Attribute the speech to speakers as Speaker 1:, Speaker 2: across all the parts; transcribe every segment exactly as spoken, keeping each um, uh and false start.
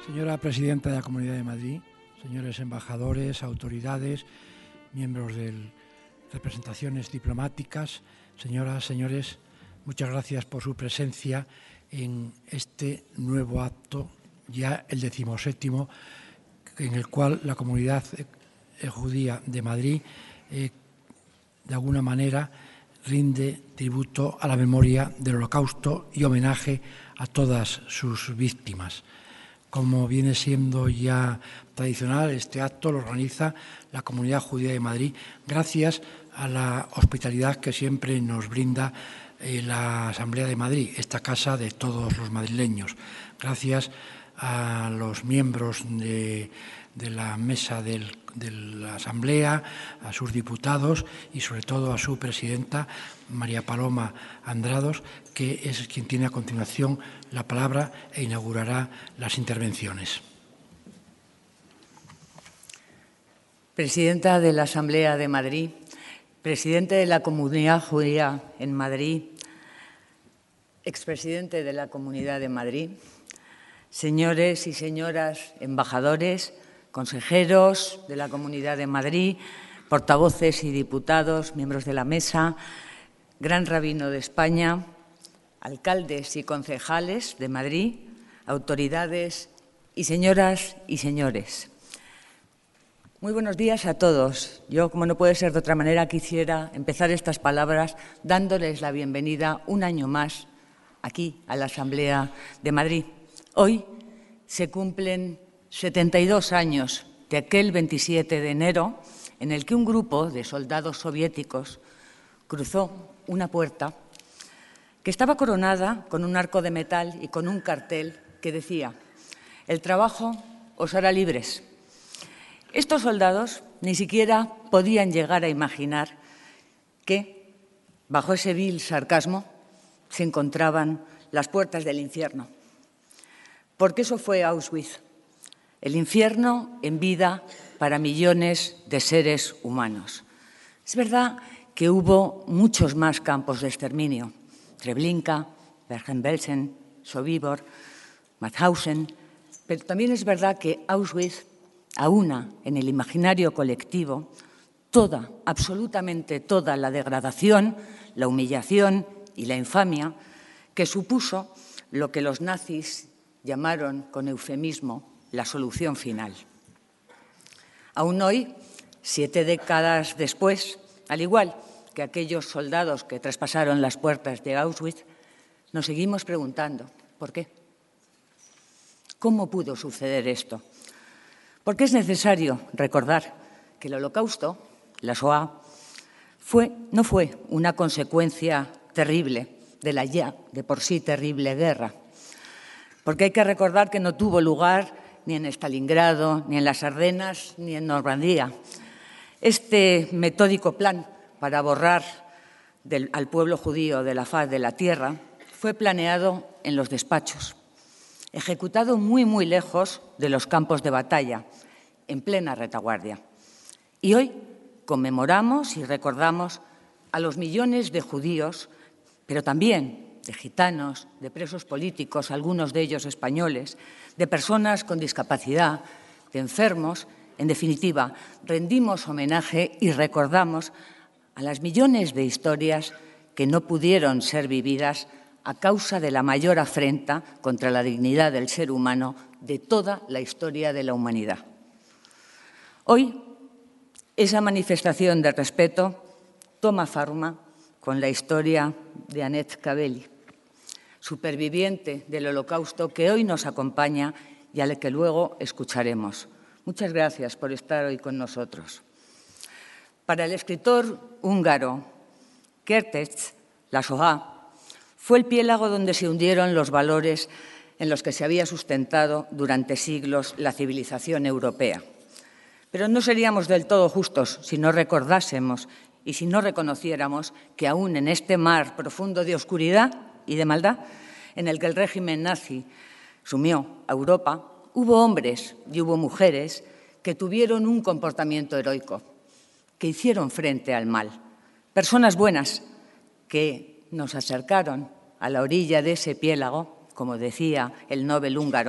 Speaker 1: Señora Presidenta de la Comunidad de Madrid, señores embajadores, autoridades, miembros de representaciones diplomáticas, señoras, señores, muchas gracias por su presencia en este nuevo acto, ya el decimoséptimo, en el cual la Comunidad Judía de Madrid, eh, de alguna manera, rinde tributo a la memoria del Holocausto y homenaje a todas sus víctimas. Como viene siendo ya tradicional, este acto lo organiza la Comunidad Judía de Madrid gracias a la hospitalidad que siempre nos brinda eh, la Asamblea de Madrid, esta casa de todos los madrileños. Gracias a los miembros de, de la mesa del, de la Asamblea, a sus diputados y sobre todo a su presidenta, María Paloma Andrados, que es quien tiene a continuación la palabra e inaugurará las intervenciones.
Speaker 2: Presidenta de la Asamblea de Madrid, presidente de la Comunidad Judía en Madrid, expresidente de la Comunidad de Madrid, señores y señoras embajadores, consejeros de la Comunidad de Madrid, portavoces y diputados, miembros de la mesa, gran rabino de España, alcaldes y concejales de Madrid, autoridades y señoras y señores. Muy buenos días a todos. Yo, como no puede ser de otra manera, quisiera empezar estas palabras dándoles la bienvenida un año más aquí a la Asamblea de Madrid. Hoy se cumplen setenta y dos años de aquel veintisiete de enero en el que un grupo de soldados soviéticos cruzó una puerta que estaba coronada con un arco de metal y con un cartel que decía: «El trabajo os hará libres». Estos soldados ni siquiera podían llegar a imaginar que, bajo ese vil sarcasmo, se encontraban las puertas del infierno. Porque eso fue Auschwitz, el infierno en vida para millones de seres humanos. Es verdad que hubo muchos más campos de exterminio: Treblinka, Bergen-Belsen, Sobibor, Mauthausen, pero también es verdad que Auschwitz aúna en el imaginario colectivo toda, absolutamente toda la degradación, la humillación y la infamia que supuso lo que los nazis llamaron con eufemismo la solución final. Aún hoy, siete décadas después, al igual que aquellos soldados que traspasaron las puertas de Auschwitz, nos seguimos preguntando ¿por qué? ¿Cómo pudo suceder esto? Porque es necesario recordar que el Holocausto, la Shoah, fue, no fue una consecuencia terrible de la ya de por sí terrible guerra. Porque hay que recordar que no tuvo lugar ni en Stalingrado, ni en las Ardenas, ni en Normandía. Este metódico plan para borrar del, al pueblo judío de la faz de la tierra fue planeado en los despachos, ejecutado muy, muy lejos de los campos de batalla, en plena retaguardia. Y hoy conmemoramos y recordamos a los millones de judíos, pero también de gitanos, de presos políticos, algunos de ellos españoles, de personas con discapacidad, de enfermos. En definitiva, rendimos homenaje y recordamos a las millones de historias que no pudieron ser vividas a causa de la mayor afrenta contra la dignidad del ser humano de toda la historia de la humanidad. Hoy, esa manifestación de respeto toma forma con la historia de Annette Cavelli, superviviente del Holocausto que hoy nos acompaña y a la que luego escucharemos. Muchas gracias por estar hoy con nosotros. Para el escritor húngaro Kertész, la Shoah fue el piélago donde se hundieron los valores en los que se había sustentado durante siglos la civilización europea. Pero no seríamos del todo justos si no recordásemos y si no reconociéramos que aún en este mar profundo de oscuridad y de maldad en el que el régimen nazi sumió a Europa, hubo hombres y hubo mujeres que tuvieron un comportamiento heroico, que hicieron frente al mal. Personas buenas que nos acercaron a la orilla de ese piélago, como decía el Nobel húngaro,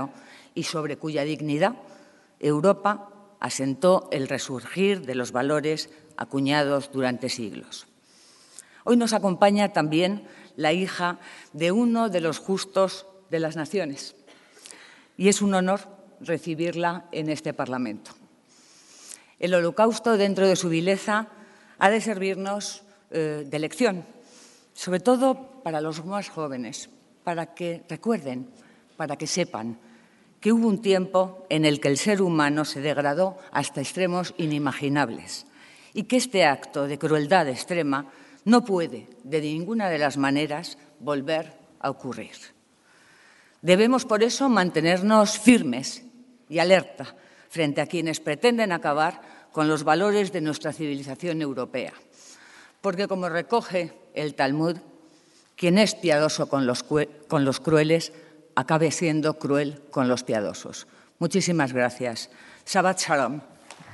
Speaker 2: y sobre cuya dignidad Europa asentó el resurgir de los valores acuñados durante siglos. Hoy nos acompaña también la hija de uno de los justos de las naciones y es un honor recibirla en este Parlamento. El Holocausto, dentro de su vileza, ha de servirnos eh, de lección, sobre todo para los más jóvenes, para que recuerden, para que sepan que hubo un tiempo en el que el ser humano se degradó hasta extremos inimaginables y que este acto de crueldad extrema no puede, de ninguna de las maneras, volver a ocurrir. Debemos, por eso, mantenernos firmes y alerta frente a quienes pretenden acabar con los valores de nuestra civilización europea. Porque, como recoge el Talmud, quien es piadoso con los, con los crueles, acabe siendo cruel con los piadosos. Muchísimas gracias. Shabbat Shalom.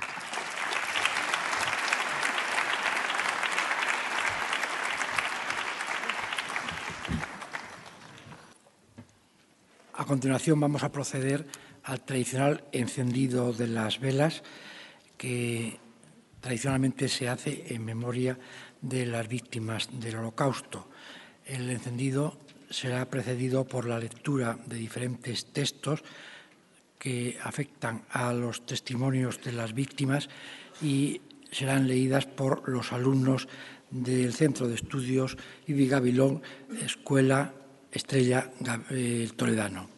Speaker 1: A continuación vamos a proceder al tradicional encendido de las velas que tradicionalmente se hace en memoria de las víctimas del Holocausto. El encendido será precedido por la lectura de diferentes textos que afectan a los testimonios de las víctimas y serán leídas por los alumnos del Centro de Estudios Ibi Gabilón, Escuela Estrella eh, Toledano.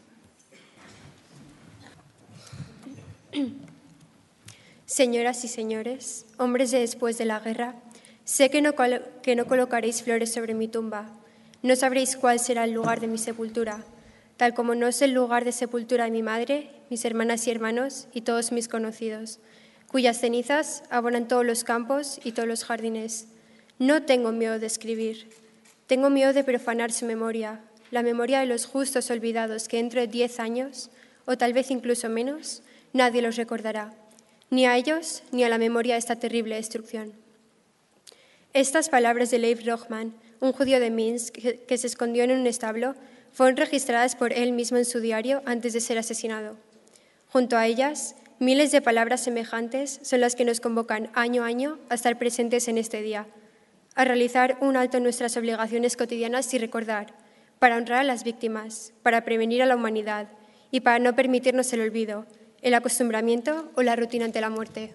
Speaker 3: Señoras y señores, hombres de después de la guerra, sé que no, que no colocaréis flores sobre mi tumba. No sabréis cuál será el lugar de mi sepultura, tal como no es el lugar de sepultura de mi madre, mis hermanas y hermanos y todos mis conocidos, cuyas cenizas abonan todos los campos y todos los jardines. No tengo miedo de escribir, tengo miedo de profanar su memoria, la memoria de los justos olvidados que dentro de diez años, o tal vez incluso menos, nadie los recordará, ni a ellos ni a la memoria de esta terrible destrucción. Estas palabras de Leib Rochman, un judío de Minsk que, que se escondió en un establo, fueron registradas por él mismo en su diario antes de ser asesinado. Junto a ellas, miles de palabras semejantes son las que nos convocan año a año a estar presentes en este día, a realizar un alto en nuestras obligaciones cotidianas y recordar, para honrar a las víctimas, para prevenir a la humanidad y para no permitirnos el olvido, el acostumbramiento o la rutina ante la muerte.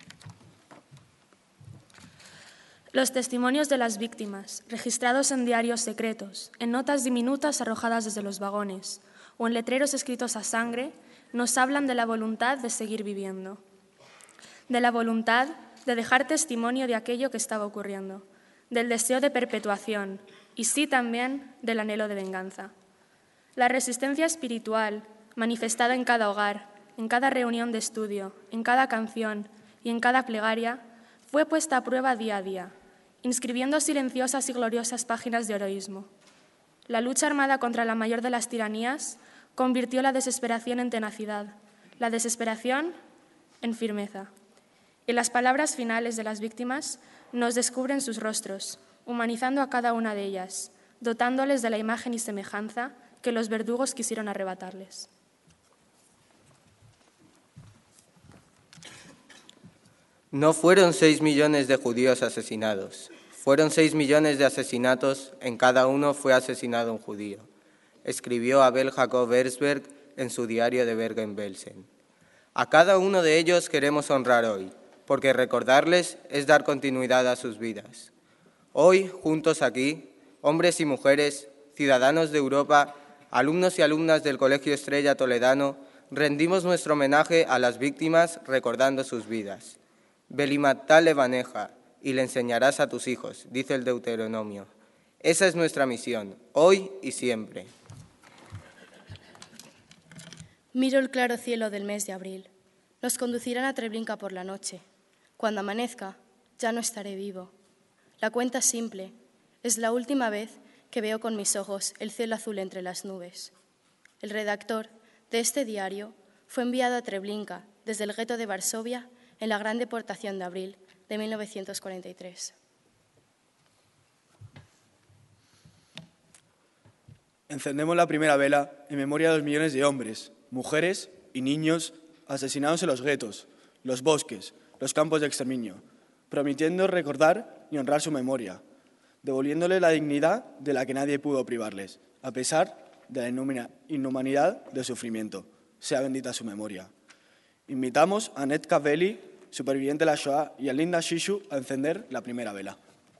Speaker 4: Los testimonios de las víctimas, registrados en diarios secretos, en notas diminutas arrojadas desde los vagones o en letreros escritos a sangre, nos hablan de la voluntad de seguir viviendo, de la voluntad de dejar testimonio de aquello que estaba ocurriendo, del deseo de perpetuación y sí también del anhelo de venganza. La resistencia espiritual, manifestada en cada hogar, en cada reunión de estudio, en cada canción y en cada plegaria, fue puesta a prueba día a día, inscribiendo silenciosas y gloriosas páginas de heroísmo. La lucha armada contra la mayor de las tiranías convirtió la desesperación en tenacidad, la desesperación en firmeza. Y las palabras finales de las víctimas nos descubren sus rostros, humanizando a cada una de ellas, dotándoles de la imagen y semejanza que los verdugos quisieron arrebatarles.
Speaker 5: No fueron seis millones de judíos asesinados, fueron seis millones de asesinatos, en cada uno fue asesinado un judío, escribió Abel Jacob Herzberg en su diario de Bergen-Belsen. A cada uno de ellos queremos honrar hoy, porque recordarles es dar continuidad a sus vidas. Hoy, juntos aquí, hombres y mujeres, ciudadanos de Europa, alumnos y alumnas del Colegio Estrella Toledano, rendimos nuestro homenaje a las víctimas recordando sus vidas. Belimatá levaneja, y le enseñarás a tus hijos, dice el Deuteronomio. Esa es nuestra misión, hoy y siempre.
Speaker 6: Miro el claro cielo del mes de abril. Nos conducirán a Treblinka por la noche. Cuando amanezca, ya no estaré vivo. La cuenta es simple. Es la última vez que veo con mis ojos el cielo azul entre las nubes. El redactor de este diario fue enviado a Treblinka desde el gueto de Varsovia en la gran deportación de abril de mil novecientos cuarenta y tres.
Speaker 7: Encendemos la primera vela en memoria de los millones de hombres, mujeres y niños asesinados en los guetos, los bosques, los campos de exterminio, prometiendo recordar y honrar su memoria, devolviéndole la dignidad de la que nadie pudo privarles, a pesar de la inhumanidad del sufrimiento. Sea bendita su memoria. Invitamos a Annette Kavelli, superviviente de la Shoah, y a Linda Shishu a encender la primera vela.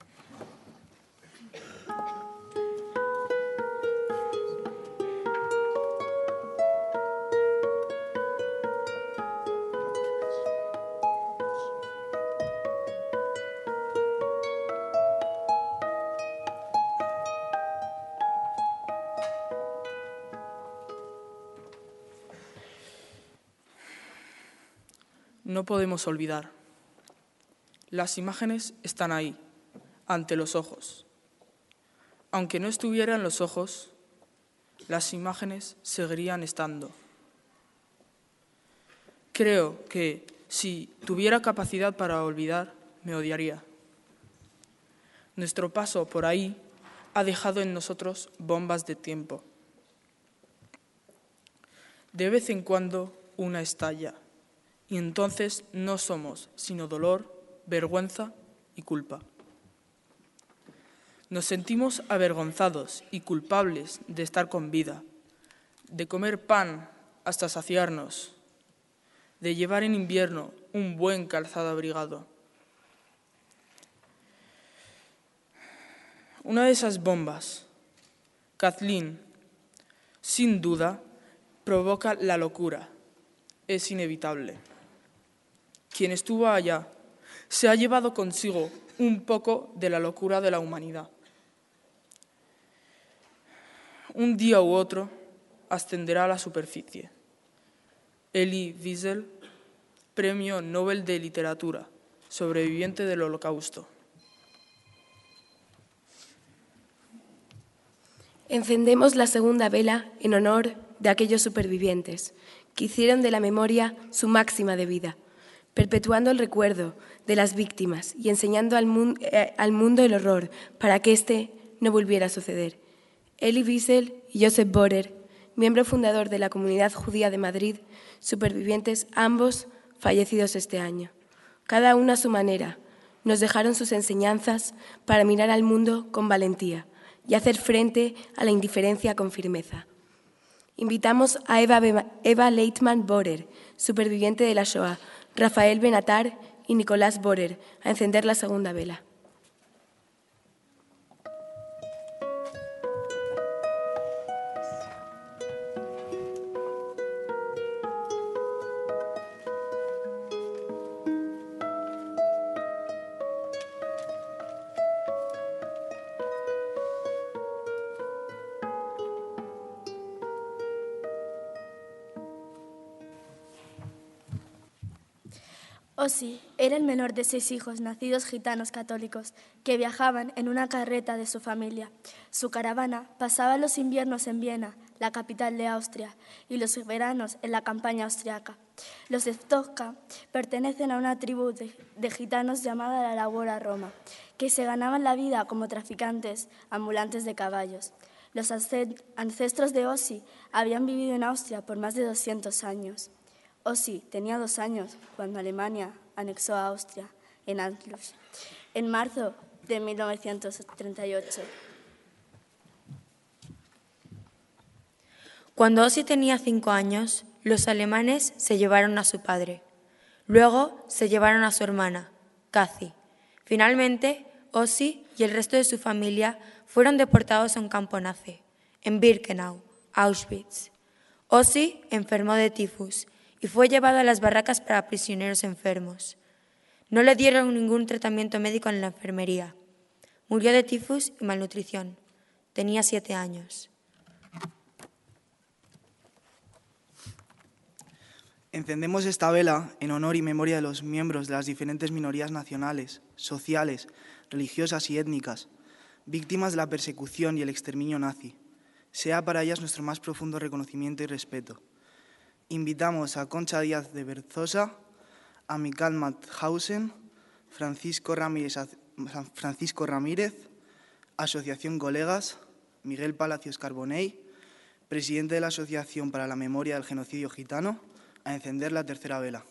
Speaker 8: No podemos olvidar. Las imágenes están ahí, ante los ojos. Aunque no estuvieran los ojos, las imágenes seguirían estando. Creo que si tuviera capacidad para olvidar, me odiaría. Nuestro paso por ahí ha dejado en nosotros bombas de tiempo. De vez en cuando una estalla. Y entonces no somos sino dolor, vergüenza y culpa. Nos sentimos avergonzados y culpables de estar con vida, de comer pan hasta saciarnos, de llevar en invierno un buen calzado abrigado. Una de esas bombas, Kathleen, sin duda, provoca la locura. Es inevitable. Quien estuvo allá se ha llevado consigo un poco de la locura de la humanidad. Un día u otro ascenderá a la superficie. Elie Wiesel, Premio Nobel de Literatura, sobreviviente del Holocausto.
Speaker 6: Encendemos la segunda vela en honor de aquellos supervivientes que hicieron de la memoria su máxima de vida, perpetuando el recuerdo de las víctimas y enseñando al, mu eh, al mundo el horror para que éste no volviera a suceder. Elie Wiesel y Joseph Borer, miembro fundador de la Comunidad Judía de Madrid, supervivientes ambos fallecidos este año. Cada uno a su manera, nos dejaron sus enseñanzas para mirar al mundo con valentía y hacer frente a la indiferencia con firmeza. Invitamos a Eva, Eva Leitman Borer, superviviente de la Shoah, Rafael Benatar y Nicolás Borer, a encender la segunda vela.
Speaker 4: Osi era el menor de seis hijos nacidos gitanos católicos que viajaban en una carreta de su familia. Su caravana pasaba los inviernos en Viena, la capital de Austria, y los veranos en la campaña austriaca. Los Evtovka pertenecen a una tribu de, de gitanos llamada la Labora Roma, que se ganaban la vida como traficantes ambulantes de caballos. Los ancestros de Osi habían vivido en Austria por más de doscientos años. Osi tenía dos años cuando Alemania anexó a Austria en Antlus, en marzo de mil novecientos treinta y ocho.
Speaker 9: Cuando Osi tenía cinco años, los alemanes se llevaron a su padre. Luego se llevaron a su hermana, Kathy. Finalmente, Osi y el resto de su familia fueron deportados a un campo nazi, en Birkenau, Auschwitz. Osi enfermó de tifus y fue llevado a las barracas para prisioneros enfermos. No le dieron ningún tratamiento médico en la enfermería. Murió de tifus y malnutrición. Tenía siete años.
Speaker 10: Encendemos esta vela en honor y memoria de los miembros de las diferentes minorías nacionales, sociales, religiosas y étnicas, víctimas de la persecución y el exterminio nazi. Sea para ellas nuestro más profundo reconocimiento y respeto. Invitamos a Concha Díaz de Berzosa, a Michael Mauthausen, Francisco Ramírez, Francisco Ramírez, Asociación Colegas, Miguel Palacios Carbonell, presidente de la Asociación para la Memoria del Genocidio Gitano, a encender la tercera vela.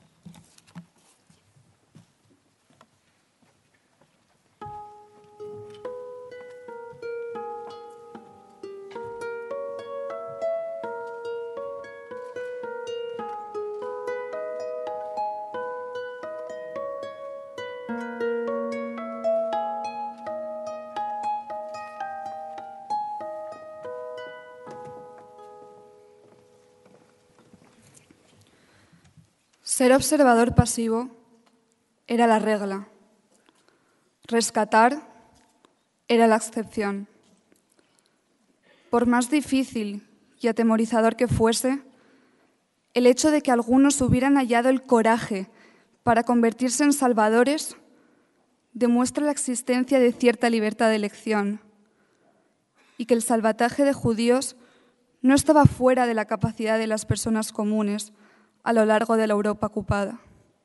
Speaker 11: Ser observador pasivo era la regla. Rescatar era la excepción. Por más difícil y atemorizador que fuese, el hecho de que algunos hubieran hallado el coraje para convertirse en salvadores demuestra la existencia de cierta libertad de elección y que el salvataje de judíos no estaba fuera de la capacidad de las personas comunes a lo largo de la Europa ocupada.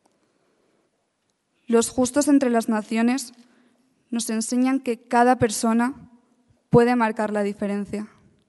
Speaker 11: Los justos entre las naciones nos enseñan que cada persona puede marcar la diferencia.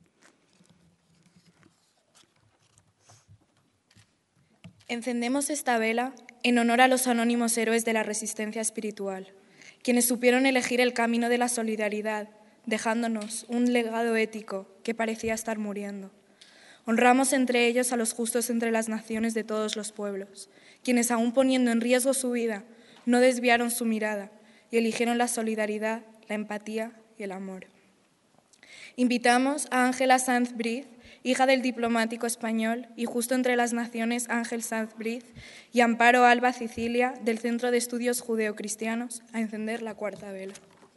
Speaker 4: Encendemos esta vela en honor a los anónimos héroes de la resistencia espiritual, quienes supieron elegir el camino de la solidaridad, dejándonos un legado ético que parecía estar muriendo. Honramos entre ellos a los justos entre las naciones de todos los pueblos, quienes aún poniendo en riesgo su vida, no desviaron su mirada y eligieron la solidaridad, la empatía y el amor. Invitamos a Ángela Sanz Briz, hija del diplomático español y justo entre las naciones Ángel Sanz Briz, y Amparo Alba Cicilia, del Centro de Estudios Judeocristianos, a encender la cuarta vela.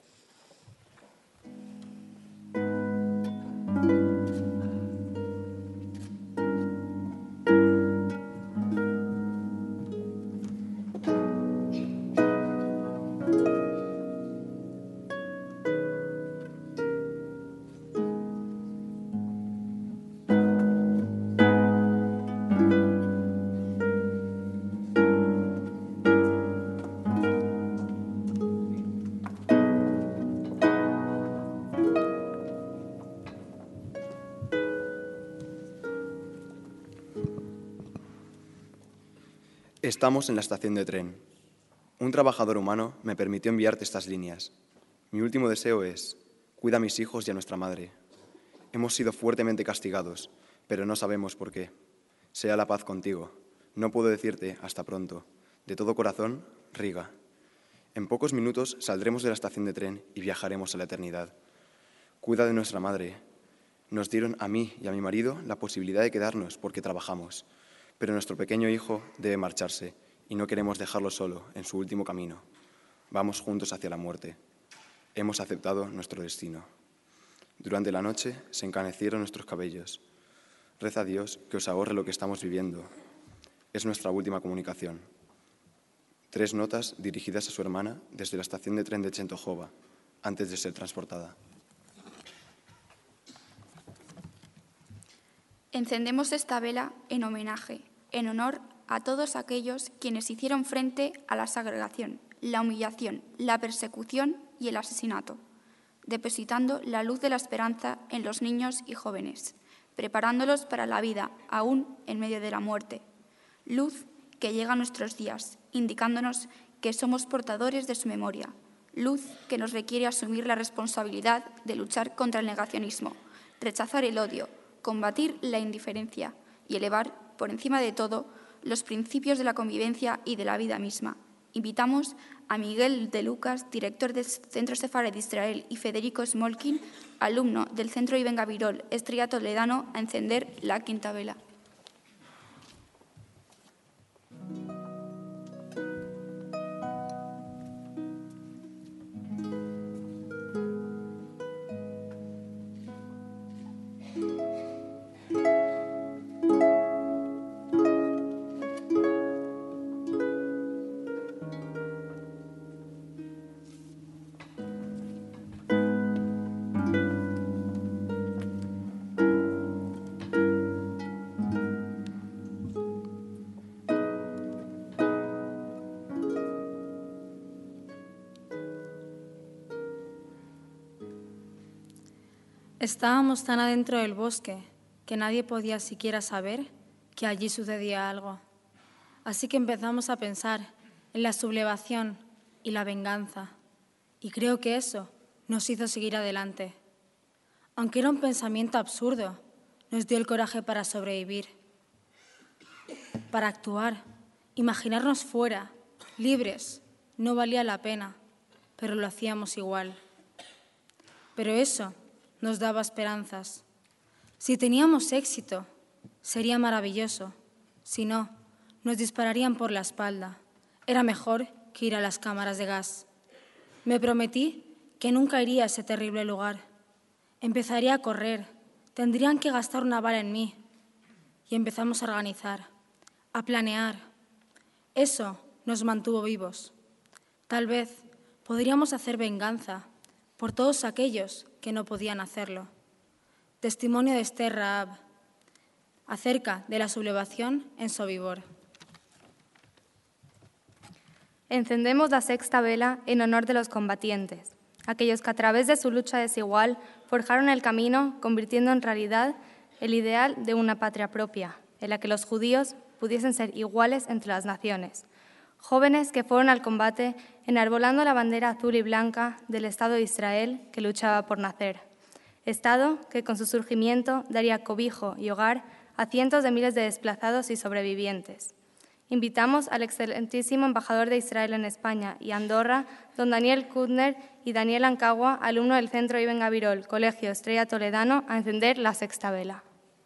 Speaker 12: Estamos en la estación de tren. Un trabajador humano me permitió enviarte estas líneas. Mi último deseo es: cuida a mis hijos y a nuestra madre. Hemos sido fuertemente castigados, pero no sabemos por qué. Sea la paz contigo. No puedo decirte hasta pronto. De todo corazón, Riga. En pocos minutos saldremos de la estación de tren y viajaremos a la eternidad. Cuida de nuestra madre. Nos dieron a mí y a mi marido la posibilidad de quedarnos porque trabajamos. Pero nuestro pequeño hijo debe marcharse y no queremos dejarlo solo en su último camino. Vamos juntos hacia la muerte. Hemos aceptado nuestro destino. Durante la noche se encanecieron nuestros cabellos. Reza a Dios que os ahorre lo que estamos viviendo. Es nuestra última comunicación. Tres notas dirigidas a su hermana desde la estación de tren de Chentojova, antes de ser transportada.
Speaker 13: Encendemos esta vela en homenaje, en honor a todos aquellos quienes hicieron frente a la segregación, la humillación, la persecución y el asesinato, depositando la luz de la esperanza en los niños y jóvenes, preparándolos para la vida, aún en medio de la muerte. Luz que llega a nuestros días, indicándonos que somos portadores de su memoria. Luz que nos requiere asumir la responsabilidad de luchar contra el negacionismo, rechazar el odio, combatir la indiferencia y elevar, por encima de todo, los principios de la convivencia y de la vida misma. Invitamos a Miguel de Lucas, director del Centro Sefarad de Israel, y Federico Smolkin, alumno del Centro Ibn Gabirol, Estrella Toledano, a encender la quinta vela.
Speaker 14: Estábamos tan adentro del bosque que nadie podía siquiera saber que allí sucedía algo. Así que empezamos a pensar en la sublevación y la venganza. Y creo que eso nos hizo seguir adelante. Aunque era un pensamiento absurdo, nos dio el coraje para sobrevivir, para actuar, imaginarnos fuera, libres. No valía la pena, pero lo hacíamos igual. Pero eso nos daba esperanzas. Si teníamos éxito, sería maravilloso. Si no, nos dispararían por la espalda. Era mejor que ir a las cámaras de gas. Me prometí que nunca iría a ese terrible lugar. Empezaría a correr. Tendrían que gastar una bala en mí. Y empezamos a organizar, a planear. Eso nos mantuvo vivos. Tal vez podríamos hacer venganza por todos aquellos que no podían hacerlo. Testimonio de Esther Rahab acerca de la sublevación en Sobibor.
Speaker 15: Encendemos la sexta vela en honor de los combatientes, aquellos que a través de su lucha desigual forjaron el camino, convirtiendo en realidad el ideal de una patria propia, en la que los judíos pudiesen ser iguales entre las naciones. Jóvenes que fueron al combate enarbolando la bandera azul y blanca del Estado de Israel que luchaba por nacer. Estado que con su surgimiento daría cobijo y hogar a cientos de miles de desplazados y sobrevivientes. Invitamos al excelentísimo embajador de Israel en España y Andorra, don Daniel Kutner y Daniel Ancagua, alumno del Centro Ibn Gabirol, Colegio Estrella Toledano, a encender la sexta vela.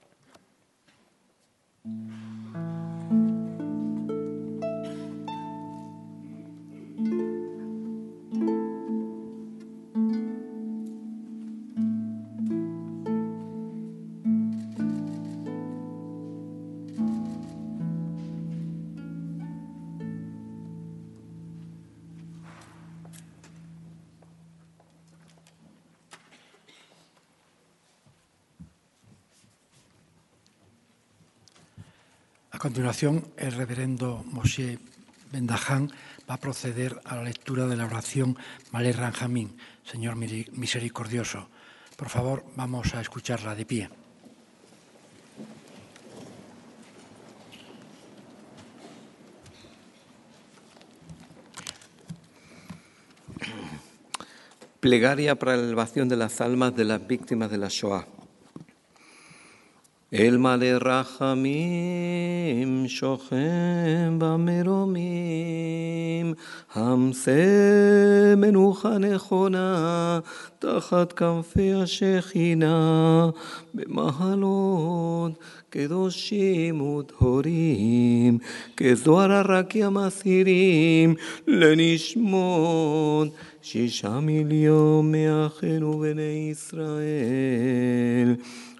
Speaker 1: A continuación, el reverendo Moshe Ben-Dahan va a proceder a la lectura de la oración Malé Ranjamín, Señor misericordioso. Por favor, vamos a escucharla de pie.
Speaker 16: Plegaria para la elevación de las almas de las víctimas de la Shoah. El Malé Rachamim shochem bameromim hamse menucha nechona tachat kanfei hashechina bemahalot kedoshim udhorim kezohar harakia masirim lenishmot shisha milyon me'achenu bnei Israel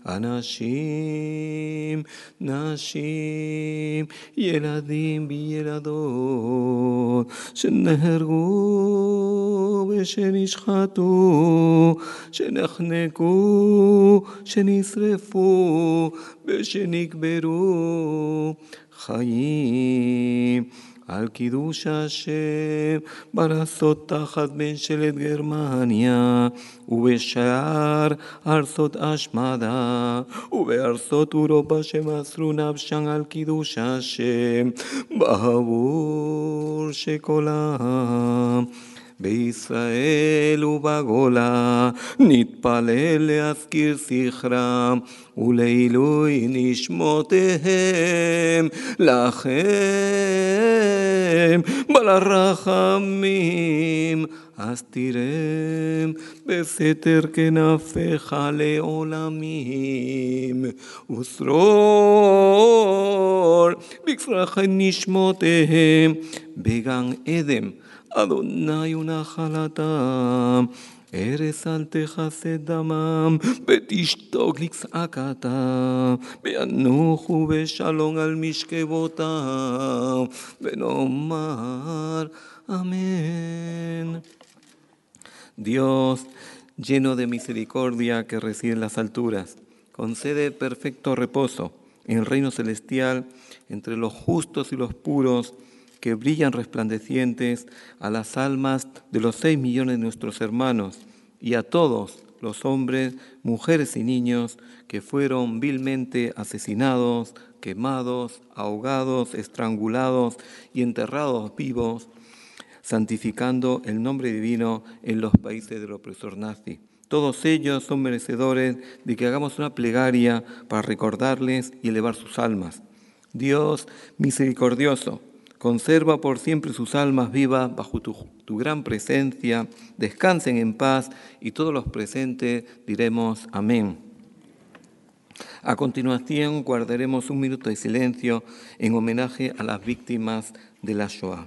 Speaker 16: אנשים, נשים, ילדים וילדות שנהרגו ושנשחטו, שנחנקו, שנשרפו ושנקברו חיים. על קידוש השם בארצות תחת ממשלת גרמניה ובשאר ארצות השמדה ובארצות אירופה שמסרו נפשם על קידוש השם בעבור שקולם בישראל ובגולה נתפלל להזכיר זכרם ולעילוי נשמותיהם לכם בלרחמים אז תירם בסתר כנפיך לעולמים ושרור בגפרך נשמותיהם בגן עדן אדוני ונחלתם ארץ אל תכסה דמם ותשתוק לצעקתם וינוחו בשלום על משכבותם ונאמר amén. Dios, lleno de misericordia que reside en las alturas, concede perfecto reposo en el reino celestial entre los justos y los puros que brillan resplandecientes a las almas de los seis millones de nuestros hermanos y a todos los hombres, mujeres y niños que fueron vilmente asesinados, quemados, ahogados, estrangulados y enterrados vivos, santificando el nombre divino en los países del opresor nazi. Todos ellos son merecedores de que hagamos una plegaria para recordarles y elevar sus almas. Dios misericordioso, conserva por siempre sus almas vivas bajo tu, tu gran presencia, descansen en paz y todos los presentes diremos amén. A continuación guardaremos un minuto de silencio en homenaje a las víctimas de la Shoah.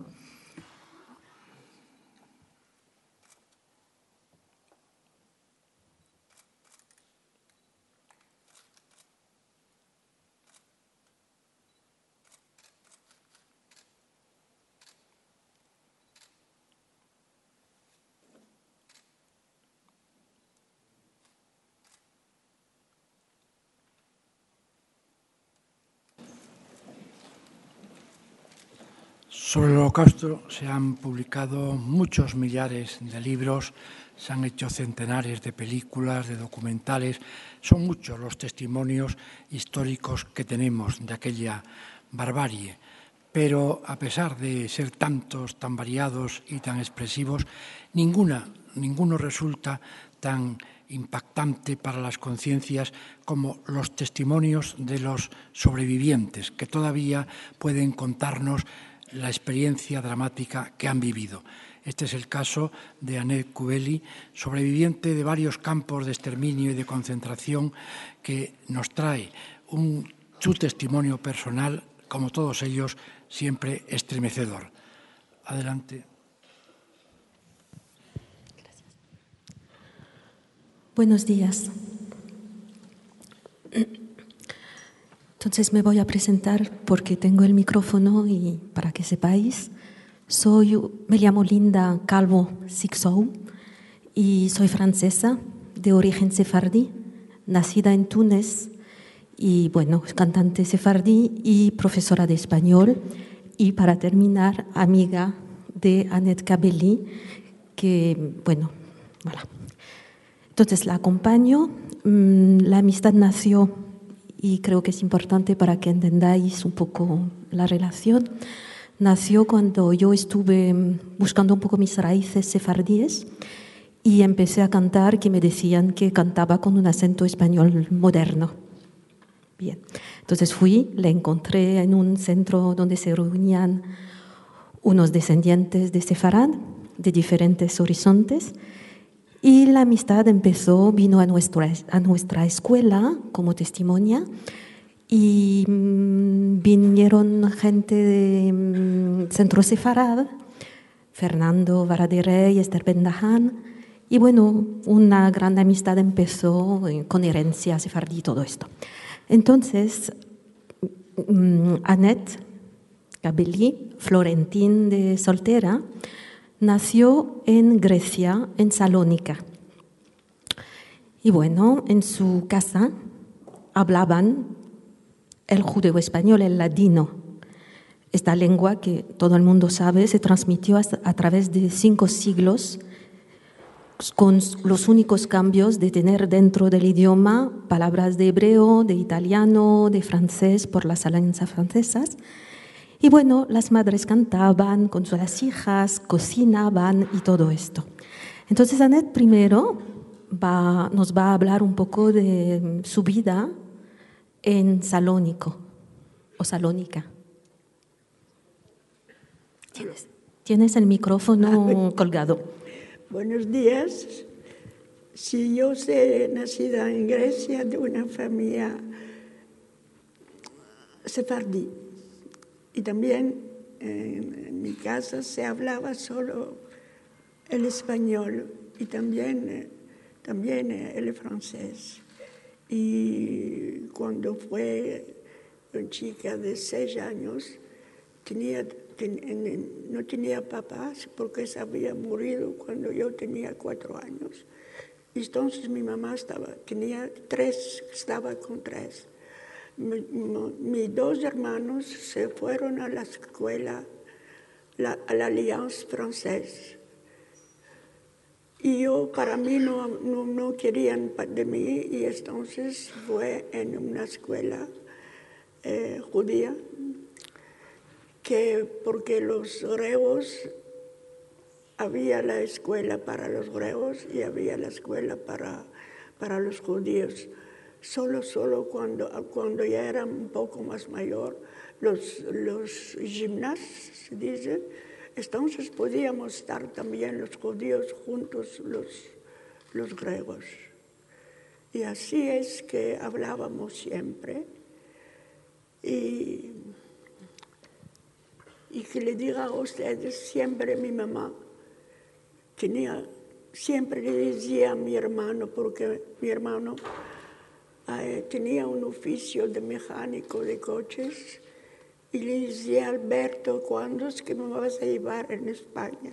Speaker 1: Sobre el Holocausto se han publicado muchos millares de libros, se han hecho centenares de películas, de documentales. Son muchos los testimonios históricos que tenemos de aquella barbarie. Pero a pesar de ser tantos, tan variados y tan expresivos, ninguna, ninguno resulta tan impactante para las conciencias como los testimonios de los sobrevivientes, que todavía pueden contarnos la experiencia dramática que han vivido. Este es el caso de Annette Kubeli, sobreviviente de varios campos de exterminio y de concentración, que nos trae un, su testimonio personal, como todos ellos, siempre estremecedor. Adelante.
Speaker 17: Gracias. Buenos días. Entonces me voy a presentar porque tengo el micrófono y para que sepáis, soy, me llamo Linda Calvo Sixou y soy francesa de origen sefardí, nacida en Túnez y bueno, cantante sefardí y profesora de español y para terminar, amiga de Annette Kubeli, que bueno, voilà. Entonces la acompaño, la amistad nació y creo que es importante para que entendáis un poco la relación. Nació cuando yo estuve buscando un poco mis raíces sefardíes y empecé a cantar, que me decían que cantaba con un acento español moderno. Bien, entonces fui, la encontré en un centro donde se reunían unos descendientes de sefarad, de diferentes horizontes, y la amistad empezó, vino a nuestra, a nuestra escuela como testimonia y mmm, vinieron gente de mmm, Centro Sefarad, Fernando Varaderey, Esther Bendahan, y bueno, una gran amistad empezó con herencia sefardí y todo esto. Entonces, mmm, Annette Kubeli, Florentín de soltera, nació en Grecia, en Salónica. Y bueno, en su casa hablaban el judeo-español, el ladino. Esta lengua que todo el mundo sabe se transmitió a través de cinco siglos con los únicos cambios de tener dentro del idioma palabras de hebreo, de italiano, de francés por las alianzas francesas. Y bueno, las madres cantaban con sus hijas, cocinaban y todo esto. Entonces Annette primero va, nos va a hablar un poco de su vida en Salónico o Salónica. ¿Tienes, tienes el micrófono colgado?
Speaker 18: Buenos días. Sí, yo soy nacida en Grecia de una familia sefardí. Y también eh, en mi casa se hablaba solo el español y también, eh, también el francés. Y cuando fue una chica de seis años, tenía, ten, no tenía papás porque se había morido cuando yo tenía cuatro años. Y entonces mi mamá estaba, tenía tres, estaba con tres. Mis dos hermanos se fueron a la escuela, la, a la Alliance Française. Y yo, para mí, no, no, no querían de mí, y entonces fue en una escuela eh, judía, que porque los griegos, había la escuela para los griegos y había la escuela para, para los judíos. Solo, solo cuando, cuando ya era un poco más mayor, los, los gimnasios, se dice, entonces podíamos estar también los judíos juntos, los, los griegos. Y así es que hablábamos siempre. Y, y que le diga a ustedes, siempre mi mamá tenía, siempre le decía a mi hermano, porque mi hermano eh, tenía un oficio de mecánico de coches, y le decía, Alberto, ¿cuándo es que me vas a llevar en España?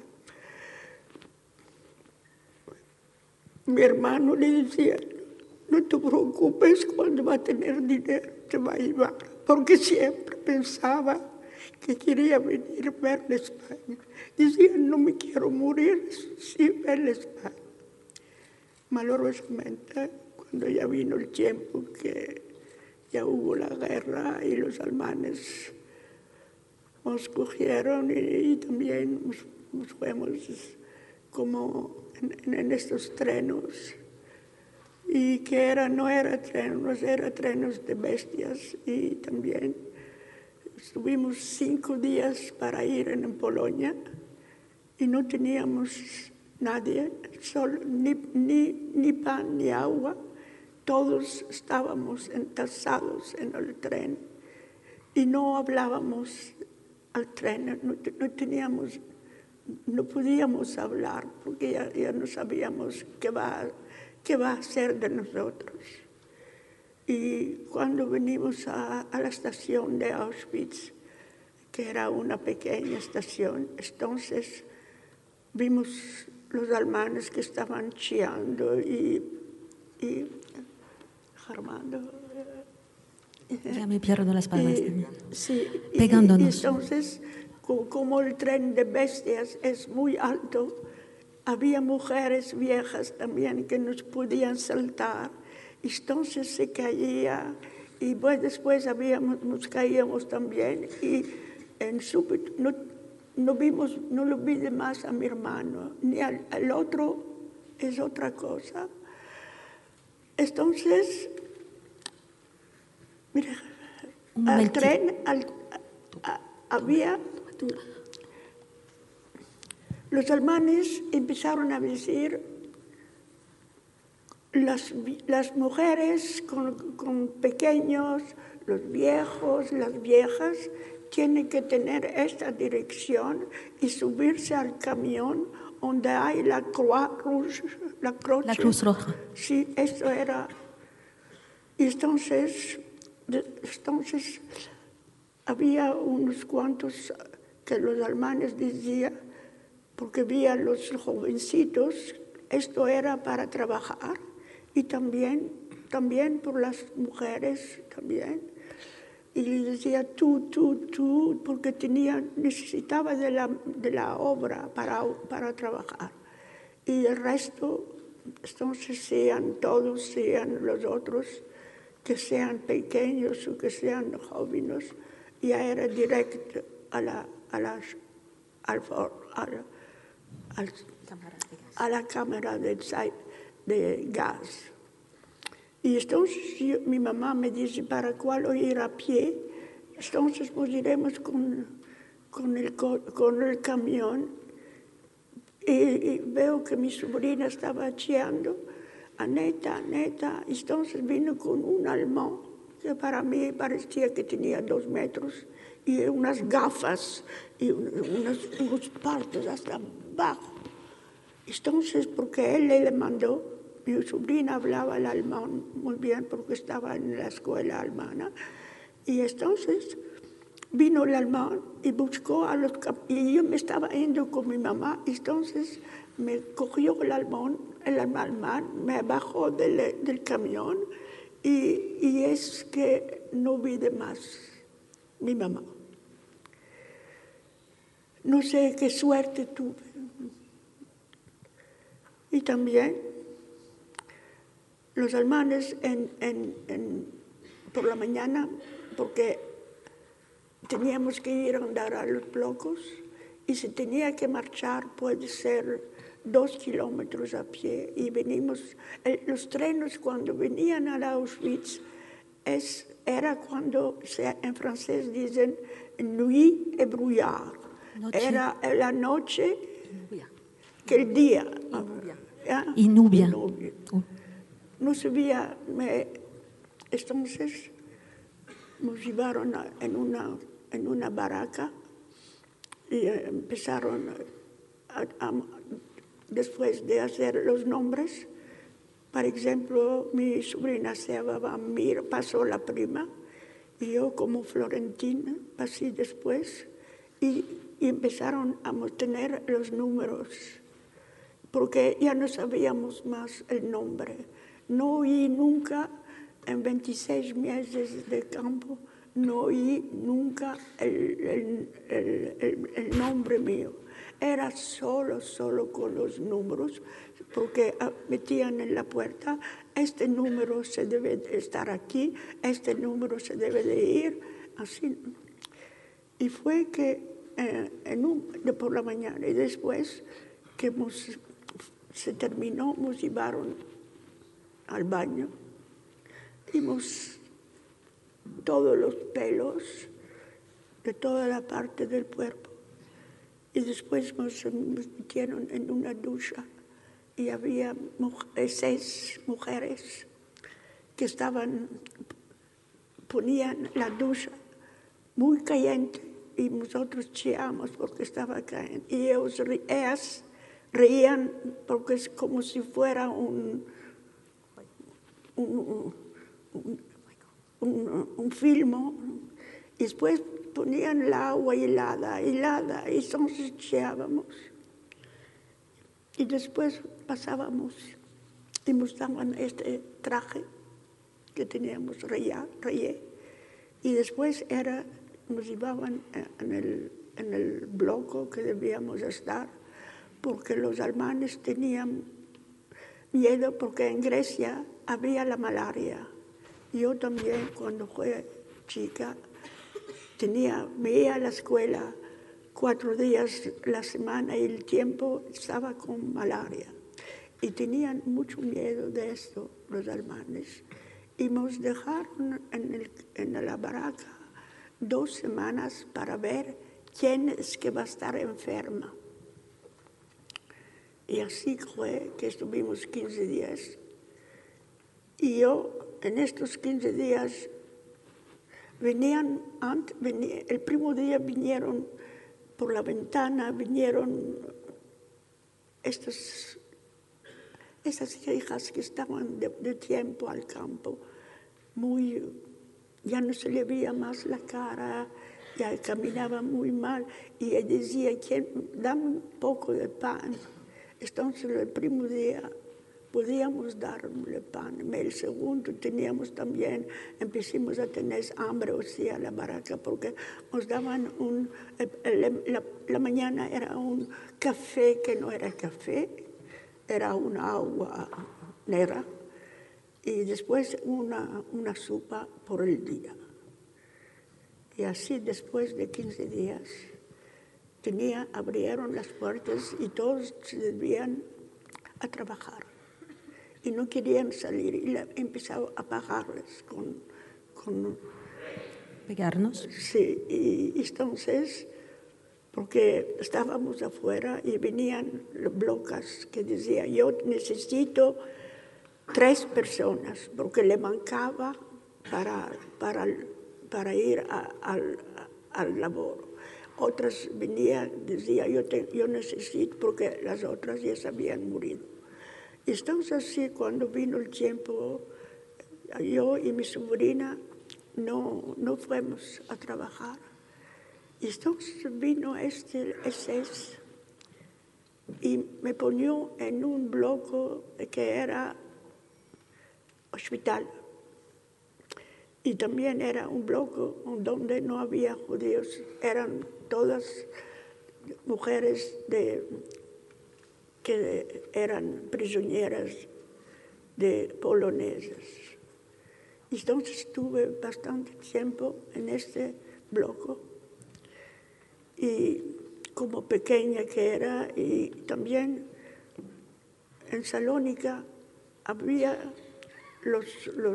Speaker 18: Mi hermano le decía, no te preocupes, cuando va a tener dinero te va a llevar, porque siempre pensaba que quería venir a ver la España. Decía, no me quiero morir sin ver la España. Malorosamente, cuando ya vino el tiempo que ya hubo la guerra y los alemanes nos cogieron, y, y también nos, nos fuimos como en, en estos trenos, y que era, no era trenos, era trenos de bestias, y también estuvimos cinco días para ir en Polonia y no teníamos nadie, solo, ni, ni, ni pan ni agua, todos estábamos entasados en el tren y no hablábamos al tren, no, no teníamos, no podíamos hablar porque ya, ya no sabíamos qué va, qué va a hacer de nosotros. Y cuando venimos a, a la estación de Auschwitz, que era una pequeña estación, entonces vimos los alemanes que estaban chillando y, y Armando.
Speaker 17: Ya me pierdo las palabras.
Speaker 18: Y, sí,
Speaker 17: pegándonos.
Speaker 18: Y, y entonces, como el tren de bestias es muy alto, había mujeres viejas también que nos podían saltar. Entonces se caía y pues después habíamos, nos caíamos también y en súbito no, no vimos, no lo vi de más a mi hermano, ni al, al otro, es otra cosa. Entonces, mira, al tren al, a, había, los alemanes empezaron a decir, Las, las mujeres con, con pequeños, los viejos, las viejas, tienen que tener esta dirección y subirse al camión donde hay la Croix Rouge, la, croce.
Speaker 17: La Cruz Roja.
Speaker 18: Sí, eso era. Y entonces, entonces había unos cuantos que los alemanes decían, porque veían los jovencitos, esto era para trabajar. Y también, también por las mujeres, también. Y le decía tú, tú, tú, porque tenía, necesitaba de la, de la obra para, para trabajar. Y el resto, entonces sean todos, sean los otros, que sean pequeños o que sean jóvenes, ya era directo a la, a las, al, al, al, a la cámara de de gas. Y entonces yo, mi mamá me dice, ¿para cuál ir a pie? Entonces pues iremos con, con, el, con el camión. Y, y veo que mi sobrina estaba chillando, Aneta, Aneta. Entonces vino con un alemán, que para mí parecía que tenía dos metros, y unas gafas, y unos, unos partos hasta abajo. Entonces, porque él le mandó, mi sobrina hablaba el alemán muy bien porque estaba en la escuela alemana, y entonces vino el alemán y buscó a los, y yo me estaba yendo con mi mamá, entonces me cogió el alemán, el alemán me bajó del, del camión, y, y es que no vi de más mi mamá. No sé qué suerte tuve. Y también los alemanes en, en, en, por la mañana, porque teníamos que ir a andar a los blocos y se tenía que marchar, puede ser dos kilómetros a pie. Y venimos, eh, los trenes cuando venían a Auschwitz, es, era cuando se, en francés dicen nuit et brouillard. Noche. Era la noche que el día.
Speaker 17: Y nubia.
Speaker 18: No sabía, me, entonces nos llevaron a, en, una, en una baraca y empezaron a, a, después de hacer los nombres. Por ejemplo, mi sobrina se llamaba Mir, pasó la prima, y yo como Florentina pasé después, y, y empezaron a tener los números, porque ya no sabíamos más el nombre. No oí nunca, en veintiséis meses de campo, no oí nunca el, el, el, el, el nombre mío. Era solo, solo con los números, porque metían en la puerta, este número se debe de estar aquí, este número se debe de ir, así. Y fue que eh, en un, de por la mañana y después que hemos, se terminó, nos llevaron al baño, dimos todos los pelos de toda la parte del cuerpo y después nos metieron en una ducha y había seis mujeres que estaban, ponían la ducha muy caliente y nosotros chillamos porque estaba caliente y ellos, ellas reían porque es como si fuera un Un, un, un, un filmo, y después ponían el agua helada, helada, y entonces echábamos. Y después pasábamos y nos daban este traje que teníamos rayé, rayé. Y después era, nos llevaban en el, en el bloque que debíamos estar, porque los alemanes tenían miedo, porque en Grecia había la malaria. Yo también, cuando fui chica, tenía, me iba a la escuela cuatro días la semana y el tiempo estaba con malaria. Y tenían mucho miedo de esto los alemanes. Y nos dejaron en, el, en la baraca dos semanas para ver quién es que va a estar enferma. Y así fue que estuvimos quince días. Y yo, en estos quince días, venían, antes, venía, el primer día vinieron por la ventana, vinieron estas, estas hijas que estaban de, de tiempo al campo, muy, ya no se le veía más la cara, ya caminaba muy mal, y ella decía, dame un poco de pan. Entonces, el primer día podíamos darle pan. El segundo teníamos también, empezamos a tener hambre, o sea, la baraca, porque nos daban un, la, la mañana era un café que no era café, era una agua negra, y después una, una sopa por el día. Y así, después de quince días, Tenía, abrieron las puertas y todos se debían a trabajar. Y no querían salir y la, empezaba a pagarles con, con...
Speaker 17: ¿Pegarnos?
Speaker 18: Sí, y entonces, porque estábamos afuera y venían los bloques que decían, yo necesito tres personas, porque le mancaba para, para, para ir a, al, al labor. Otras venían, decían, yo, te, yo necesito, porque las otras ya se habían morido. Y entonces así, cuando vino el tiempo, yo y mi sobrina no, no fuimos a trabajar. Y entonces vino este S S y me ponió en un bloque que era hospital. Y también era un bloque donde no había judíos, eran todas mujeres de, que eran prisioneras de polonesas. Entonces estuve bastante tiempo en este bloque y como pequeña que era, y también en Salónica había los, los,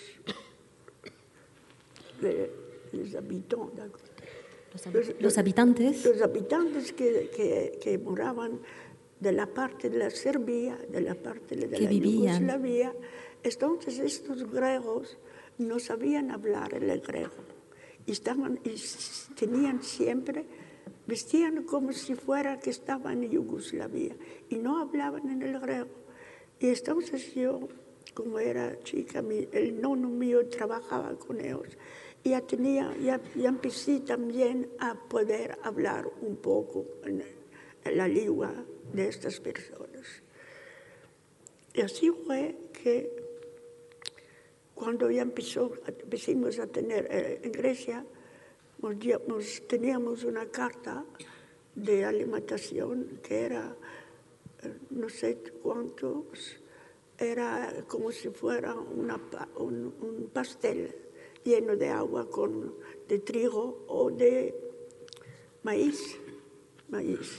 Speaker 18: les, les habitantes,
Speaker 17: los, los habitantes,
Speaker 18: los habitantes que, que, que moraban de la parte de la Serbia, de la parte de
Speaker 17: que
Speaker 18: la
Speaker 17: vivían.
Speaker 18: Yugoslavia. Entonces estos griegos no sabían hablar el griego y, estaban, y tenían siempre, vestían como si fuera que estaban en Yugoslavia y no hablaban en el griego. Y entonces yo, como era chica, mi, el nono mío trabajaba con ellos y ya, tenía, ya, ya empecé también a poder hablar un poco en, en la lengua de estas personas. Y así fue que cuando ya empezó, empezamos a tener eh, en Grecia, nos, teníamos una carta de alimentación que era, eh, no sé cuántos, era como si fuera una, un, un pastel lleno de agua con, de trigo o de maíz, maíz.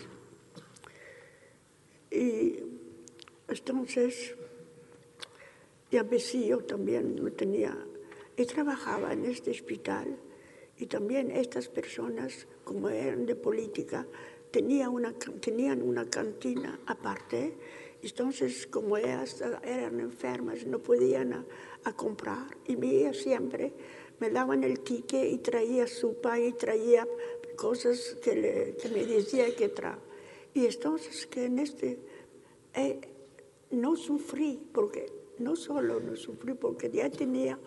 Speaker 18: Y entonces, ya empecé, yo también no tenía, y trabajaba en este hospital, y también estas personas, como eran de política, tenía una, tenían una cantina aparte, entonces como ellas eran enfermas, no podían a, a comprar, y veía siempre, me daban el ticket y traía sopa y traía cosas que, le, que me decía que traía. Y entonces que en este, eh, no sufrí, porque no solo no sufrí, porque ya tenía,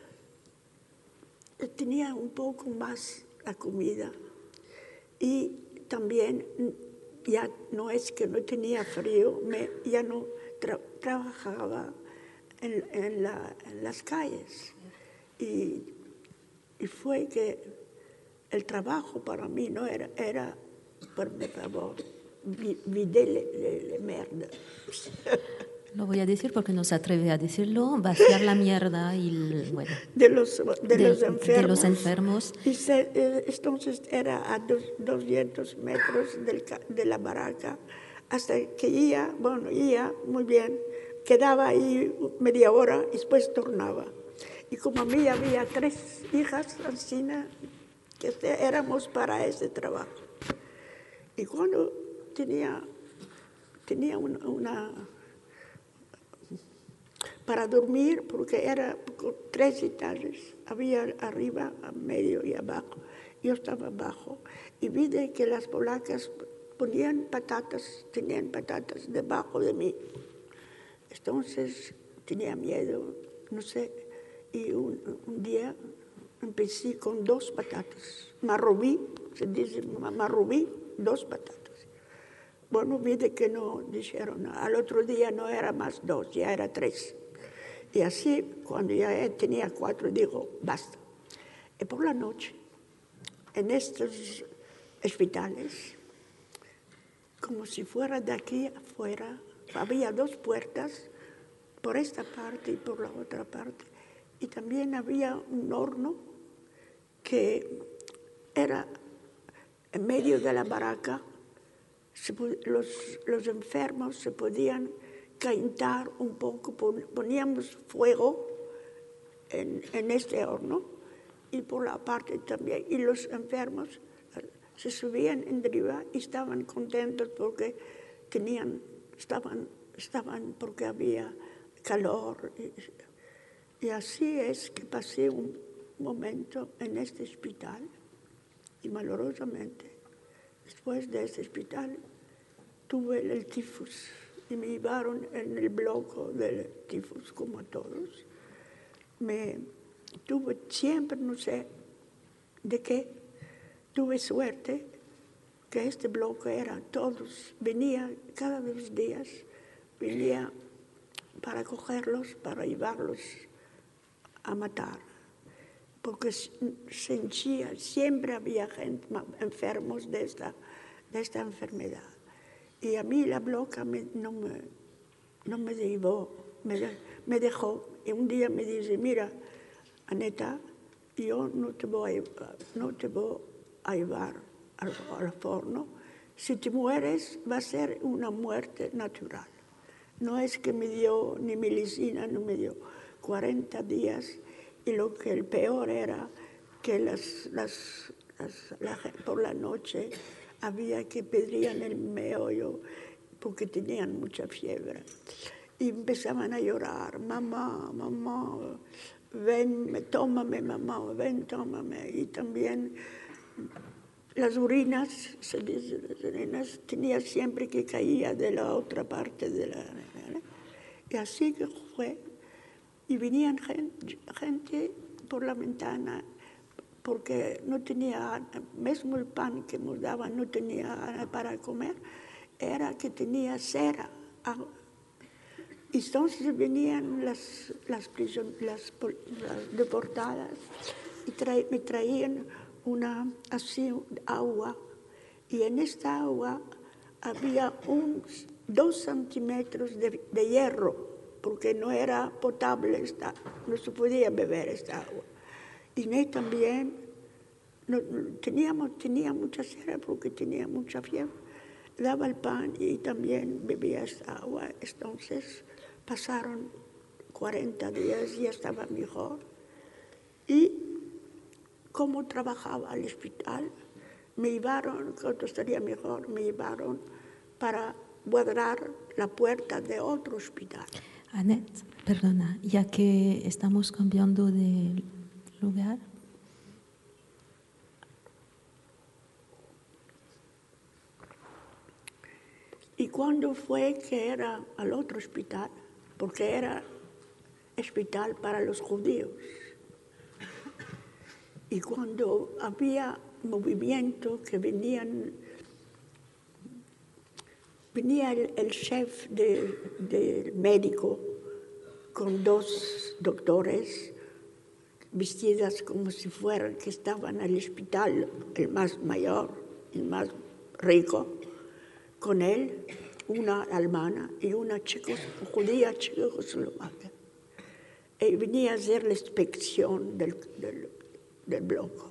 Speaker 18: tenía un poco más la comida. Y también, ya no es que no tenía frío, me, ya no tra trabajaba en, en, la, en las calles. Y, y fue que el trabajo para mí no era, era por favor, vider la mierda.
Speaker 17: Lo voy a decir porque no se atreve a decirlo, vaciar la mierda y, bueno,
Speaker 18: de, los, de, de, los, enfermos.
Speaker 17: de los enfermos.
Speaker 18: Y se, eh, entonces era a dos, doscientos metros del, de la baraca, hasta que iba, bueno, iba muy bien, quedaba ahí media hora y después tornaba. Y como a mí había tres hijas, así, que éramos para ese trabajo. Y cuando tenía, tenía una, una para dormir, porque era tres etajes, había arriba, a medio y abajo. Yo estaba abajo y vi de que las polacas ponían patatas, tenían patatas debajo de mí. Entonces tenía miedo, no sé, y un, un día empecé con dos patatas, marrubí, se dice marrubí, dos patatas. Bueno, vi de que no dijeron, al otro día no era más dos, ya era tres. Y así, cuando ya tenía cuatro, digo, basta. Y por la noche, en estos hospitales, como si fuera de aquí afuera, había dos puertas, por esta parte y por la otra parte. Y también había un horno que era en medio de la baraca. Se, los, los enfermos se podían calentar un poco, poníamos fuego en, en este horno y por la parte también, y los enfermos se subían en arriba y estaban contentos porque tenían, estaban, estaban porque había calor. Y, y así es que pasé un momento en este hospital y malorosamente después de este hospital tuve el tifus y me llevaron en el bloque del tifus como a todos. Me tuve siempre, no sé de qué, tuve suerte que este bloque era todos, venía cada dos días, venía para cogerlos, para llevarlos a matar. Porque sentía, siempre había gente enfermos de esta, de esta enfermedad. Y a mí la bloca me, no, me, no me llevó, me, me dejó. Y un día me dice, mira, Aneta, yo no te voy, no te voy a llevar al, al forno. Si te mueres, va a ser una muerte natural. No es que me dio ni medicina, no me dio cuarenta días. Y lo que el peor era que las, las, las, la, por la noche había que pedían el meollo porque tenían mucha fiebre. Y empezaban a llorar, mamá, mamá, ven, tómame, mamá, ven, tómame. Y también las urinas, se dice, las urinas, tenía siempre que caía de la otra parte de la... Y así que fue. Y venían gente, gente por la ventana, porque no tenía, mismo el pan que nos daban no tenía para comer, era que tenía cera. Entonces venían las, las, prison, las, las deportadas y tra, me traían una, así, agua, y en esta agua había un, dos centímetros de, de hierro, porque no era potable, esta, no se podía beber esta agua. Y Inés también no, teníamos, tenía mucha cera porque tenía mucha fiebre. Daba el pan y también bebía esta agua. Entonces pasaron cuarenta días y ya estaba mejor. Y como trabajaba al hospital, me llevaron, cuando estaría mejor, me llevaron para guardar la puerta de otro hospital.
Speaker 17: Annette, perdona, ya que estamos cambiando de lugar.
Speaker 18: ¿Y cuándo fue que era al otro hospital? Porque era hospital para los judíos. Y cuando había movimiento que venían, venía el, el chef del de médico con dos doctores vestidas como si fueran que estaban al hospital, el más mayor, el más rico, con él, una alemana y una chico, judía checoslovaca. Y venía a hacer la inspección del, del, del bloque.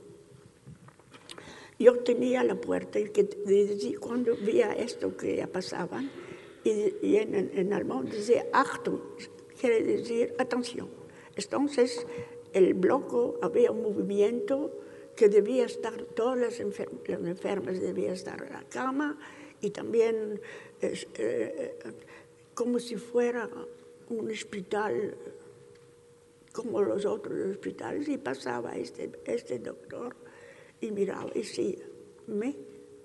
Speaker 18: Yo tenía la puerta y que, cuando veía esto que ya pasaban, y, y en, en alemán decía Achtung, quiere decir atención. Entonces, el bloque había un movimiento que debía estar, todas las, enfer las enfermas debían estar en la cama y también eh, eh, como si fuera un hospital como los otros hospitales, y pasaba este, este doctor y miraba y decía, me,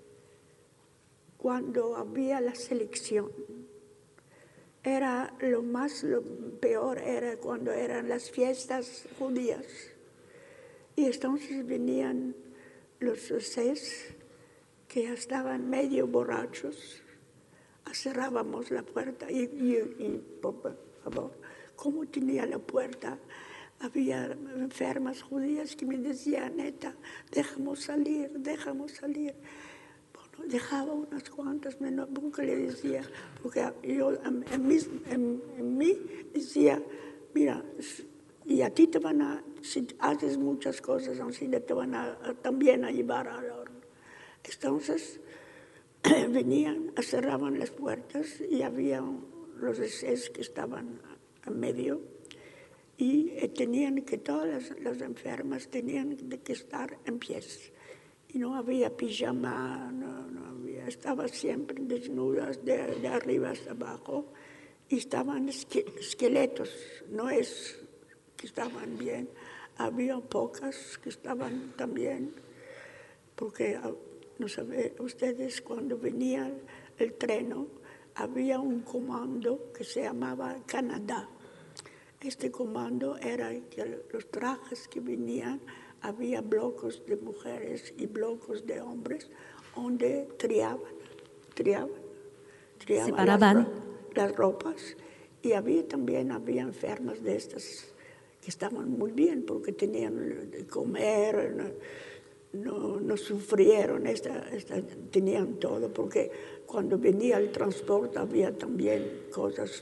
Speaker 18: cuando había la selección, era lo más, lo peor era cuando eran las fiestas judías. Y entonces venían los seis que ya estaban medio borrachos, cerrábamos la puerta y, y, y por favor, ¿cómo tenía la puerta? Había enfermas judías que me decían, Neta, déjame salir, déjame salir. Bueno, dejaba unas cuantas, nunca le decía, porque yo en, en, mí, en, en mí decía, mira, y a ti te van a, si haces muchas cosas así, te van a, también a llevar al horno. Entonces, venían, cerraban las puertas y había los seis que estaban en medio y tenían que, todas las, las enfermas tenían que estar en pies. Y no había pijama, no, no había, estaban siempre desnudas de, de arriba hasta abajo y estaban esqueletos, no es que estaban bien, había pocas que estaban también, porque no saben ustedes, cuando venía el, el tren, había un comando que se llamaba Canadá. Este comando era que los trajes que venían, había blocos de mujeres y blocos de hombres, donde triaban, triaban, triaban
Speaker 17: separaban
Speaker 18: las, las ropas. Y había también había enfermas de estas que estaban muy bien porque tenían de comer, no, no sufrieron, esta, esta, tenían todo, porque cuando venía el transporte había también cosas.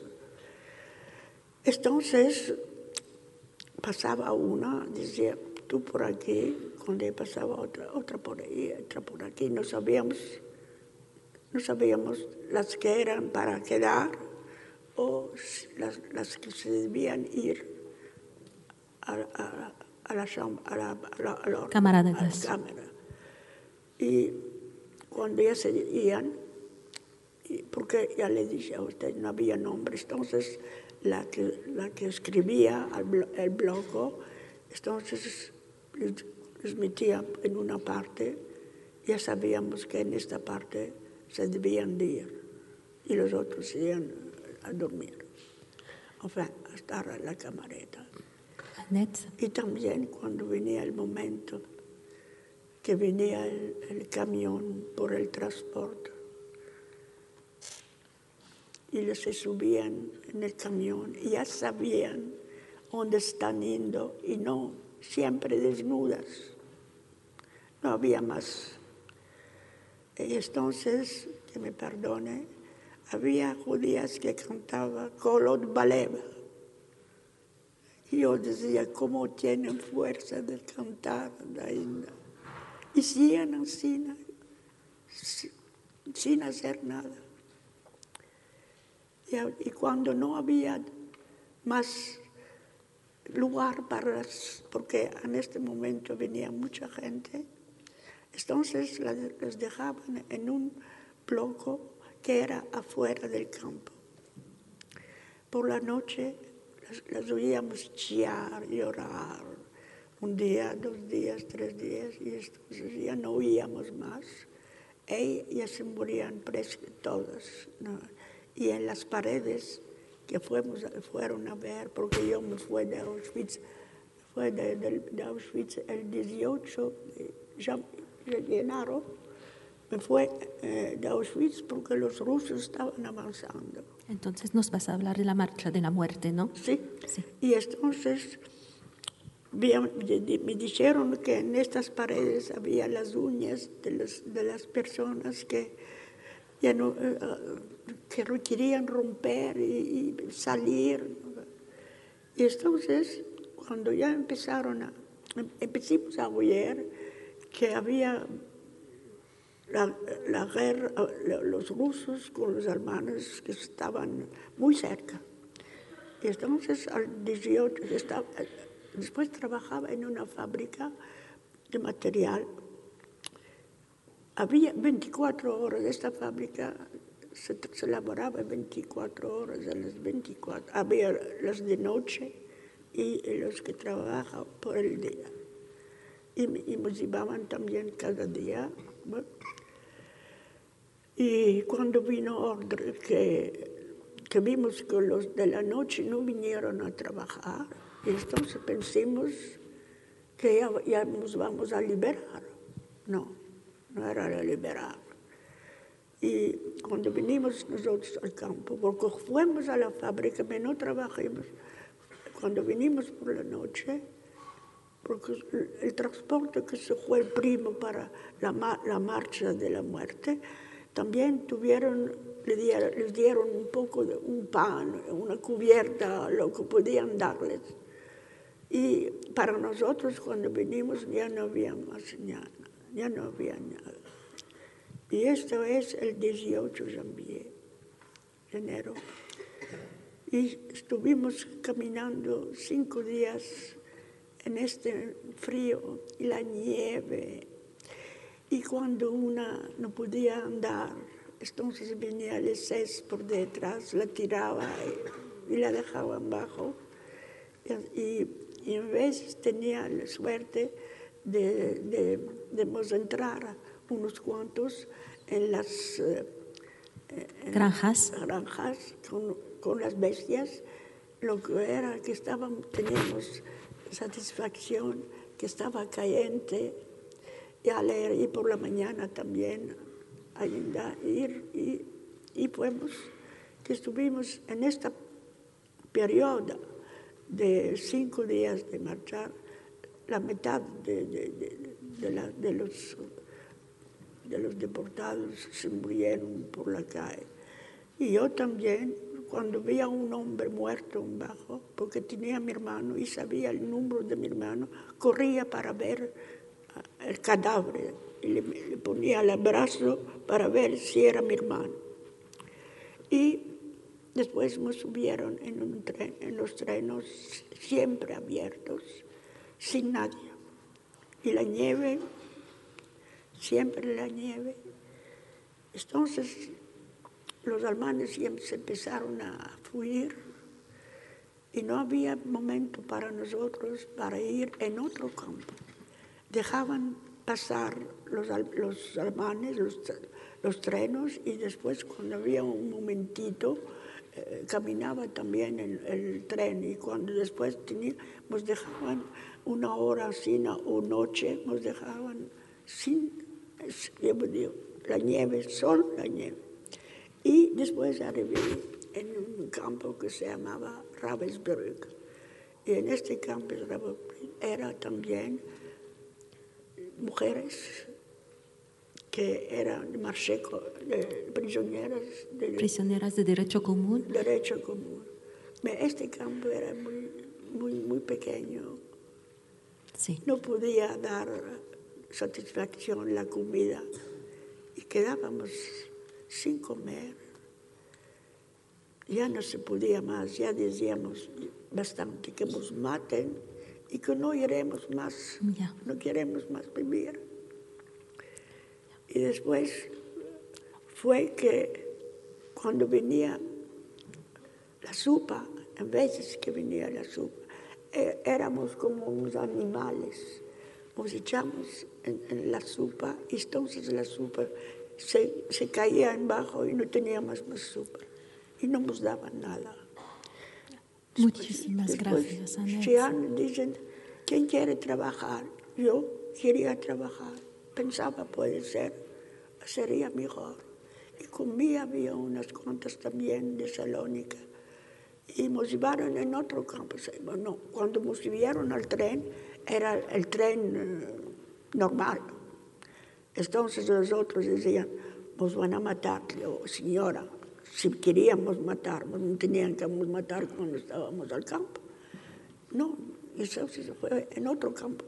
Speaker 18: Entonces pasaba una, decía, tú por aquí, cuando pasaba otra, otra por ahí, otra por aquí, no sabíamos, no sabíamos las que eran para quedar o las, las que se debían ir a, a, a, la, a, la, a, la, a, la,
Speaker 17: cámara de
Speaker 18: a la
Speaker 17: gas.
Speaker 18: cámara. Y cuando ya se iban, porque ya le dije a usted, no había nombres, entonces la que, la que escribía el, el bloco, entonces les, les metía en una parte, ya sabíamos que en esta parte se debían de ir, y los otros iban a dormir, o sea, a estar en la camareta. Y también cuando venía el momento que venía el, el camión por el transporte, y se subían en el camión y ya sabían dónde están yendo y no siempre desnudas. No había más. Y entonces, que me perdone, había judías que cantaban Kolot Baleva. Y yo decía, ¿cómo tienen fuerza de cantar? Y siguen así, sin hacer nada. Y cuando no había más lugar para las, porque en este momento venía mucha gente, entonces les dejaban en un bloque que era afuera del campo. Por la noche las, las oíamos chillar, llorar, un día, dos días, tres días, y entonces ya no oíamos más. Ellas ya se morían presque todas, ¿no? Y en las paredes que fuimos, fueron a ver, porque yo me fui de Auschwitz, fue de, de, de Auschwitz el dieciocho de enero, me fue eh, de Auschwitz porque los rusos estaban avanzando.
Speaker 17: Entonces nos vas a hablar de la marcha de la muerte, ¿no?
Speaker 18: Sí, sí. Y entonces me dijeron que en estas paredes había las uñas de, los, de las personas que ya no, uh, que querían romper y, y salir. Y entonces, cuando ya empezaron a, empezamos a oír que había la, la guerra, los rusos con los alemanes que estaban muy cerca. Y entonces, al dieciocho, estaba, después trabajaba en una fábrica de material. Había veinticuatro horas, esta fábrica se, se elaboraba veinticuatro horas, a las veinticuatro. Había las de noche y los que trabajaban por el día. Y, y nos llevaban también cada día. ¿no? Y cuando vino orden que, que vimos que los de la noche no vinieron a trabajar, y entonces pensamos que ya, ya nos vamos a liberar. No. No era la liberar. Y cuando vinimos nosotros al campo, porque fuimos a la fábrica, pero no trabajamos, cuando vinimos por la noche, porque el transporte que se fue el primo para la, la marcha de la muerte, también tuvieron, les dieron, les dieron un poco de un pan, una cubierta, lo que podían darles. Y para nosotros cuando vinimos ya no había más nada. Ya no había nada. Y esto es el dieciocho de enero. Y estuvimos caminando cinco días en este frío y la nieve. Y cuando una no podía andar, entonces venía el S E S por detrás, la tiraba y, y la dejaba abajo. Y, y en vez tenía la suerte de, de, de entrar unos cuantos en las eh,
Speaker 17: granjas,
Speaker 18: granjas con, con las bestias, lo que era que estaban, teníamos satisfacción, que estaba caliente, y al ir por la mañana también a ir, y, y fuimos, que estuvimos en este periodo de cinco días de marchar, la mitad de, de, de, de, la, de, los, de los deportados se murieron por la calle. Y yo también, cuando veía a un hombre muerto abajo, porque tenía a mi hermano y sabía el número de mi hermano, corría para ver el cadáver y le, le ponía el abrazo para ver si era mi hermano. Y después me subieron en, un tren, en los trenes siempre abiertos, sin nadie. Y la nieve, siempre la nieve. Entonces los alemanes siempre se empezaron a fuir y no había momento para nosotros para ir en otro campo. Dejaban pasar los, los alemanes, los, los trenes, y después cuando había un momentito eh, caminaba también el, el tren, y cuando después tenía, nos dejaban una hora así o noche, nos dejaban sin, yo digo, la nieve, sol, la nieve. Y después arribé en un campo que se llamaba Ravensbrück. Y en este campo era también mujeres que eran marcheco, eh, prisioneras de,
Speaker 17: prisioneras de derecho común.
Speaker 18: Derecho común. Este campo era muy, muy, muy pequeño.
Speaker 17: Sí.
Speaker 18: No podía dar satisfacción la comida y quedábamos sin comer. Ya no se podía más, ya decíamos bastante que nos maten y que no iremos más,
Speaker 17: ya.
Speaker 18: no queremos más vivir. Y después fue que cuando venía la sopa, en veces que venía la sopa, eh, éramos como unos animales. Nos echamos en, en la sopa y entonces la sopa se, se caía en bajo y no teníamos más sopa. Y no nos daban nada.
Speaker 17: Muchísimas
Speaker 18: después,
Speaker 17: gracias, Annette.
Speaker 18: Xi'an dicen, ¿quién quiere trabajar? Yo quería trabajar. Pensaba, puede ser, sería mejor. Y conmigo había unas cuantas también de Salónica. Y nos llevaron en otro campo. Bueno, cuando nos subieron al tren, era el tren eh, normal. Entonces los otros decían, nos van a matar, oh, señora. Si queríamos matarnos, no tenían que nos matar cuando estábamos al campo. No, eso se fue en otro campo.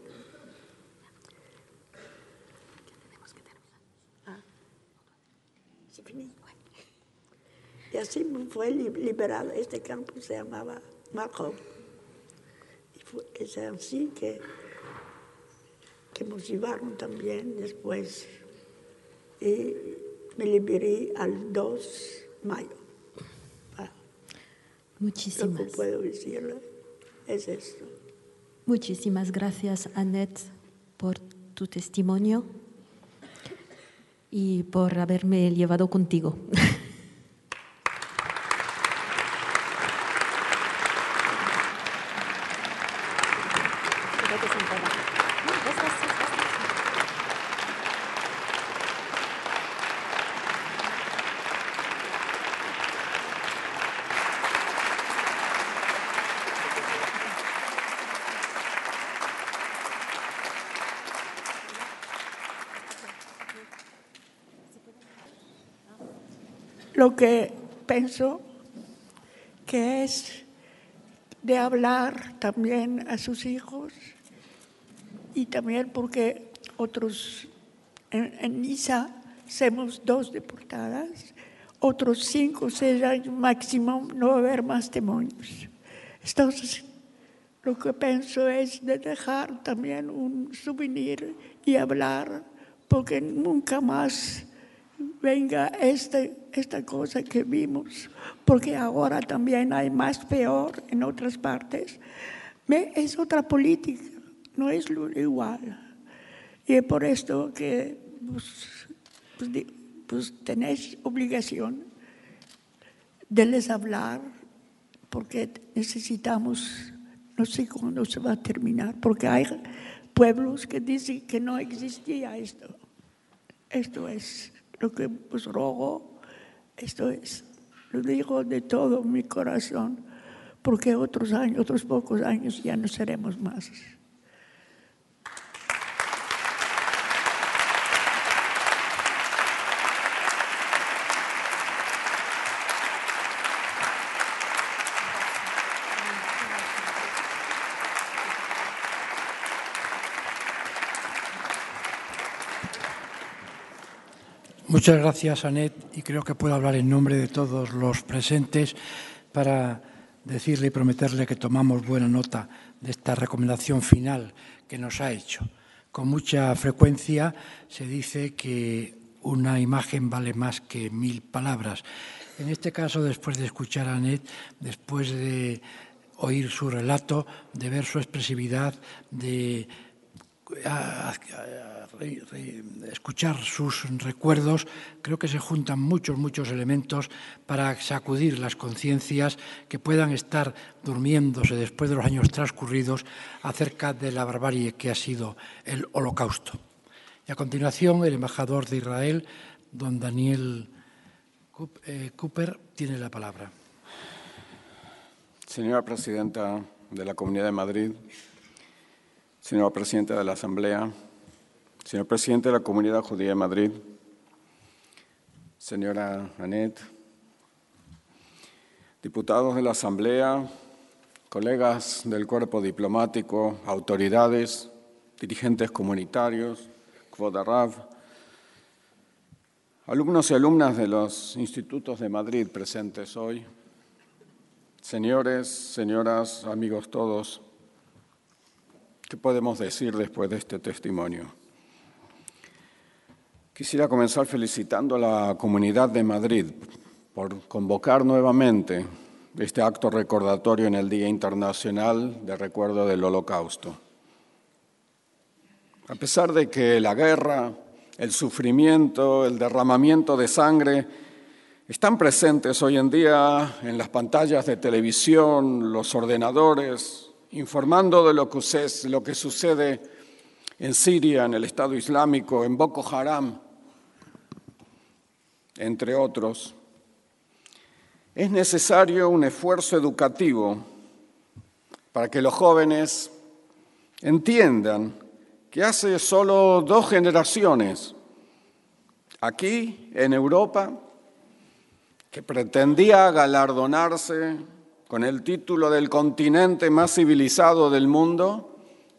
Speaker 18: Ah, se finí. Y así fue liberado. Este campo se llamaba Marco. Y fue, es así que, que nos llevaron también después. Y me liberé al dos de mayo. Ah,
Speaker 17: Muchísimas.
Speaker 18: Lo que puedo decirle es esto.
Speaker 17: Muchísimas gracias, Annette, por tu testimonio y por haberme llevado contigo.
Speaker 18: Lo que pienso que es de hablar también a sus hijos y también porque otros, en, en Niza somos dos deportadas, otros cinco o seis años máximo no va a haber más demonios. Entonces, lo que pienso es de dejar también un souvenir y hablar, porque nunca más venga este, esta cosa que vimos, porque ahora también hay más peor en otras partes. Es otra política, no es lo igual. Y es por esto que pues, pues, pues tenéis obligación de les hablar, porque necesitamos, no sé cuándo se va a terminar, porque hay pueblos que dicen que no existía esto. Esto es lo que os rogo, esto es, lo digo de todo mi corazón, porque otros años, otros pocos años ya no seremos más.
Speaker 1: Muchas gracias, Anet, y creo que puedo hablar en nombre de todos los presentes para decirle y prometerle que tomamos buena nota de esta recomendación final que nos ha hecho. Con mucha frecuencia se dice que una imagen vale más que mil palabras. En este caso, después de escuchar a Anet, después de oír su relato, de ver su expresividad, de a, a, re, re, escuchar sus recuerdos, creo que se juntan muchos, muchos elementos para sacudir las conciencias que puedan estar durmiéndose después de los años transcurridos acerca de la barbarie que ha sido el Holocausto. Y a continuación, el embajador de Israel, don Daniel Cooper, tiene la palabra.
Speaker 19: Señora Presidenta de la Comunidad de Madrid, señora Presidenta de la Asamblea, señor Presidente de la Comunidad Judía de Madrid, señora Anet, diputados de la Asamblea, colegas del cuerpo diplomático, autoridades, dirigentes comunitarios, Kvod Harav, alumnos y alumnas de los institutos de Madrid presentes hoy, señores, señoras, amigos todos, ¿qué podemos decir después de este testimonio? Quisiera comenzar felicitando a la Comunidad de Madrid por convocar nuevamente este acto recordatorio en el Día Internacional de Recuerdo del Holocausto. A pesar de que la guerra, el sufrimiento, el derramamiento de sangre están presentes hoy en día en las pantallas de televisión, los ordenadores, informando de lo que, lo que sucede en Siria, en el Estado Islámico, en Boko Haram, entre otros. Es necesario un esfuerzo educativo para que los jóvenes entiendan que hace solo dos generaciones, aquí en Europa, que pretendía galardonarse con el título del continente más civilizado del mundo,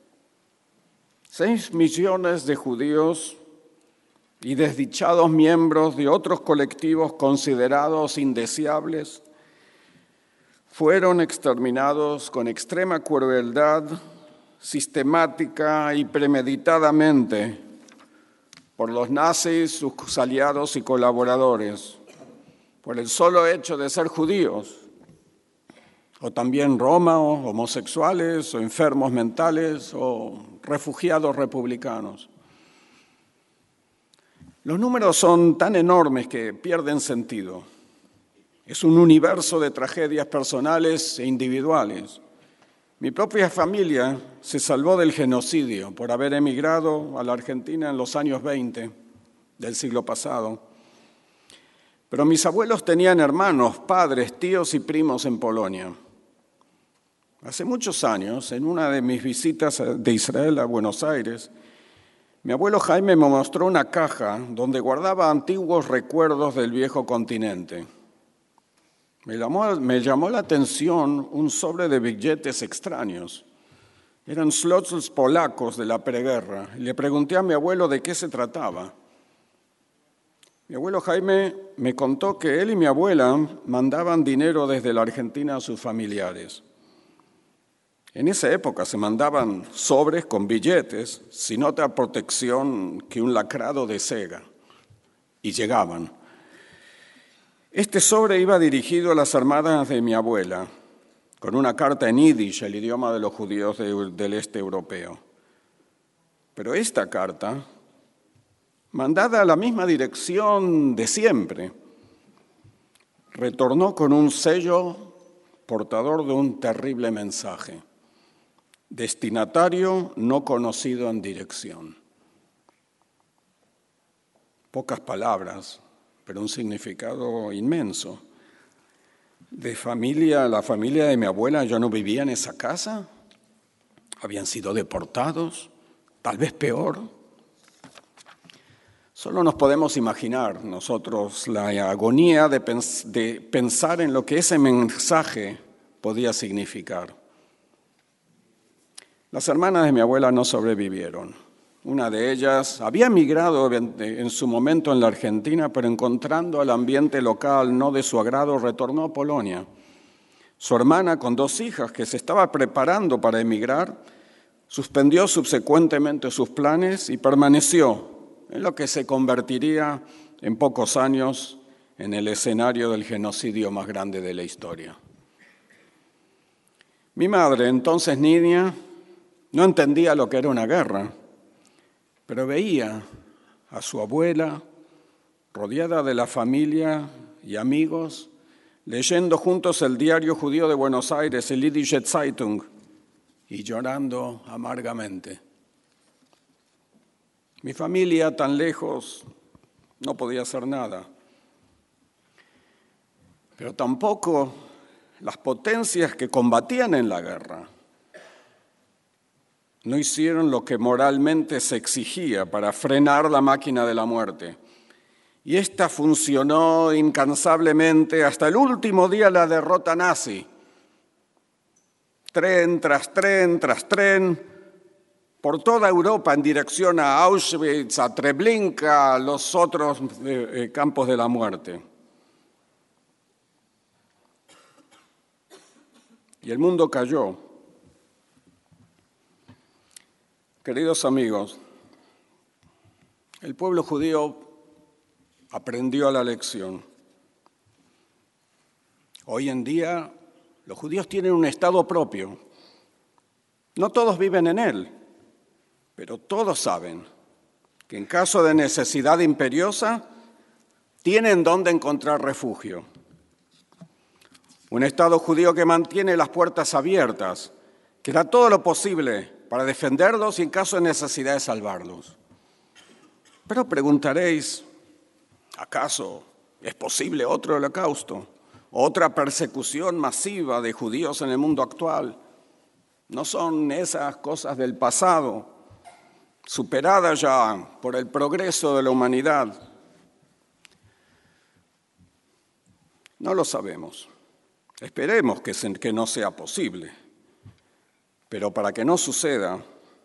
Speaker 19: seis millones de judíos y desdichados miembros de otros colectivos considerados indeseables fueron exterminados con extrema crueldad, sistemática y premeditadamente por los nazis, sus aliados y colaboradores, por el solo hecho de ser judíos, o también Roma, o homosexuales, o enfermos mentales, o refugiados republicanos. Los números son tan enormes que pierden sentido. Es un universo de tragedias personales e individuales. Mi propia familia se salvó del genocidio por haber emigrado a la Argentina en los años veinte del siglo pasado. Pero mis abuelos tenían hermanos, padres, tíos y primos en Polonia. Hace muchos años, en una de mis visitas de Israel a Buenos Aires, mi abuelo Jaime me mostró una caja donde guardaba antiguos recuerdos del viejo continente. Me llamó, me llamó la atención un sobre de billetes extraños. Eran zlotys polacos de la preguerra. Le pregunté a mi abuelo de qué se trataba. Mi abuelo Jaime me contó que él y mi abuela mandaban dinero desde la Argentina a sus familiares. En esa época se mandaban sobres con billetes sin otra protección que un lacrado de seda, y llegaban. Este sobre iba dirigido a las hermanas de mi abuela, con una carta en yiddish, el idioma de los judíos de, del este europeo. Pero esta carta, mandada a la misma dirección de siempre, retornó con un sello portador de un terrible mensaje. Destinatario no conocido en dirección. Pocas palabras, pero un significado inmenso. De familia, la familia de mi abuela ya no vivía en esa casa, habían sido deportados, tal vez peor. Solo nos podemos imaginar nosotros la agonía de, pens- de pensar en lo que ese mensaje podía significar. Las hermanas de mi abuela no sobrevivieron. Una de ellas había emigrado en su momento en la Argentina, pero encontrando al ambiente local no de su agrado, retornó a Polonia. Su hermana, con dos hijas que se estaba preparando para emigrar, suspendió subsecuentemente sus planes y permaneció en lo que se convertiría en pocos años en el escenario del genocidio más grande de la historia. Mi madre, entonces niña, no entendía lo que era una guerra, pero veía a su abuela rodeada de la familia y amigos, leyendo juntos el diario judío de Buenos Aires, el Jüdische Zeitung, y llorando amargamente. Mi familia, tan lejos, no podía hacer nada. Pero tampoco las potencias que combatían en la guerra no hicieron lo que moralmente se exigía para frenar la máquina de la muerte. Y esta funcionó incansablemente hasta el último día de la derrota nazi. Tren tras tren tras tren, por toda Europa en dirección a Auschwitz, a Treblinka, a los otros eh, campos de la muerte. Y el mundo cayó. Queridos amigos, el pueblo judío aprendió la lección. Hoy en día los judíos tienen un Estado propio. No todos viven en él, pero todos saben que en caso de necesidad imperiosa tienen dónde encontrar refugio. Un Estado judío que mantiene las puertas abiertas, que da todo lo posible para defenderlos y en caso de necesidad de salvarlos. Pero preguntaréis, ¿acaso es posible otro holocausto? ¿Otra persecución masiva de judíos en el mundo actual? ¿No son esas cosas del pasado, superadas ya por el progreso de la humanidad? No lo sabemos. Esperemos que, se, que no sea posible. Pero para que no suceda,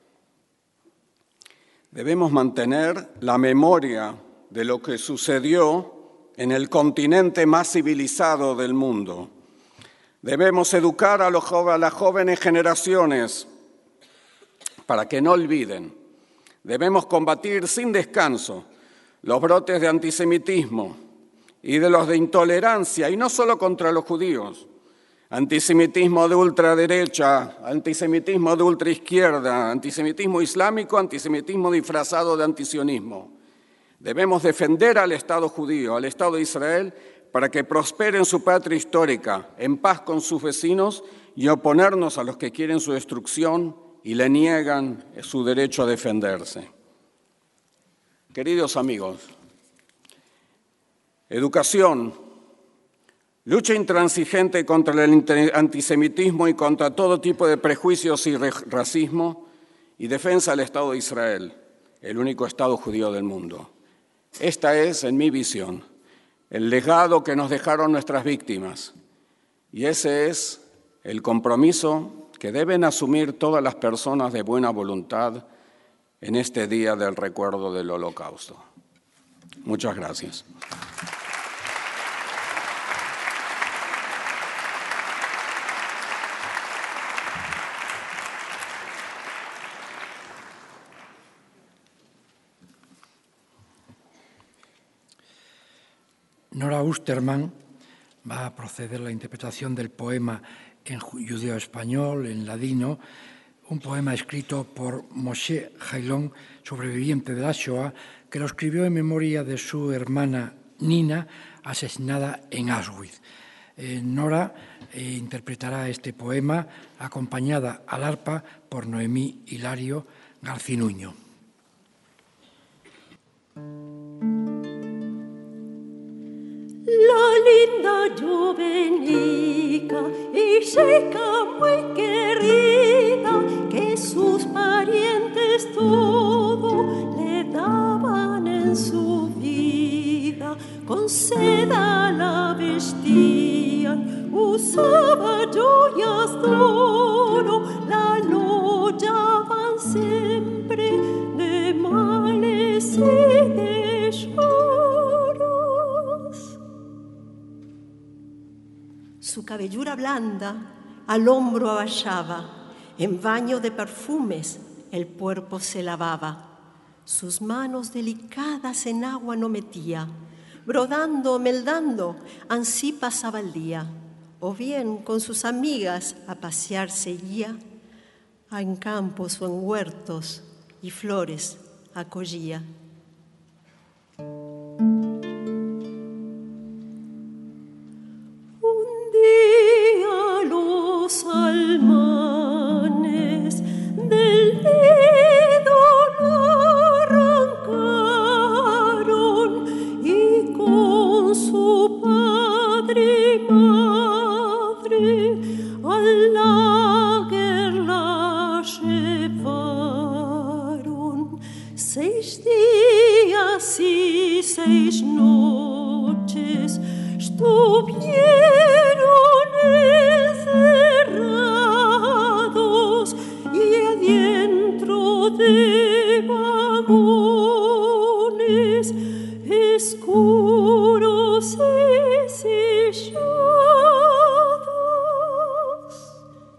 Speaker 19: debemos mantener la memoria de lo que sucedió en el continente más civilizado del mundo. Debemos educar a, los, a las jóvenes generaciones para que no olviden. Debemos combatir sin descanso los brotes de antisemitismo y de los de intolerancia, y no solo contra los judíos. Antisemitismo de ultraderecha, antisemitismo de ultraizquierda, antisemitismo islámico, antisemitismo disfrazado de antisionismo. Debemos defender al Estado judío, al Estado de Israel, para que prospere en su patria histórica, en paz con sus vecinos, y oponernos a los que quieren su destrucción y le niegan su derecho a defenderse. Queridos amigos, educación, lucha intransigente contra el antisemitismo y contra todo tipo de prejuicios y racismo, y defensa del Estado de Israel, el único Estado judío del mundo. Esta es, en mi visión, el legado que nos dejaron nuestras víctimas, y ese es el compromiso que deben asumir todas las personas de buena voluntad en este día del recuerdo del Holocausto. Muchas gracias.
Speaker 1: Nora Usterman va a proceder a la interpretación del poema en judeo-español, en ladino, un poema escrito por Moshe Jailon, sobreviviente de la Shoah, que lo escribió en memoria de su hermana Nina, asesinada en Auschwitz. Eh, Nora eh, interpretará este poema acompañada al arpa por Noemí Hilario Garcinuño.
Speaker 20: La linda jovenica y seca muy querida, que sus parientes todo le daban en su vida, con seda la vestían, usaba joyas d'oro, la lollaban siempre de su cabellura blanda al hombro aballaba, en baño de perfumes el cuerpo se lavaba. Sus manos delicadas en agua no metía, brodando, meldando, ansí pasaba el día. O bien con sus amigas a pasear seguía, en campos o en huertos y flores acogía. Un día los almanes del nido la arrancaron y con su padre y madre a la guerra llevaron. Seis días y seis noches estuvieron encerrados y adentro de vagones oscuros y sillados.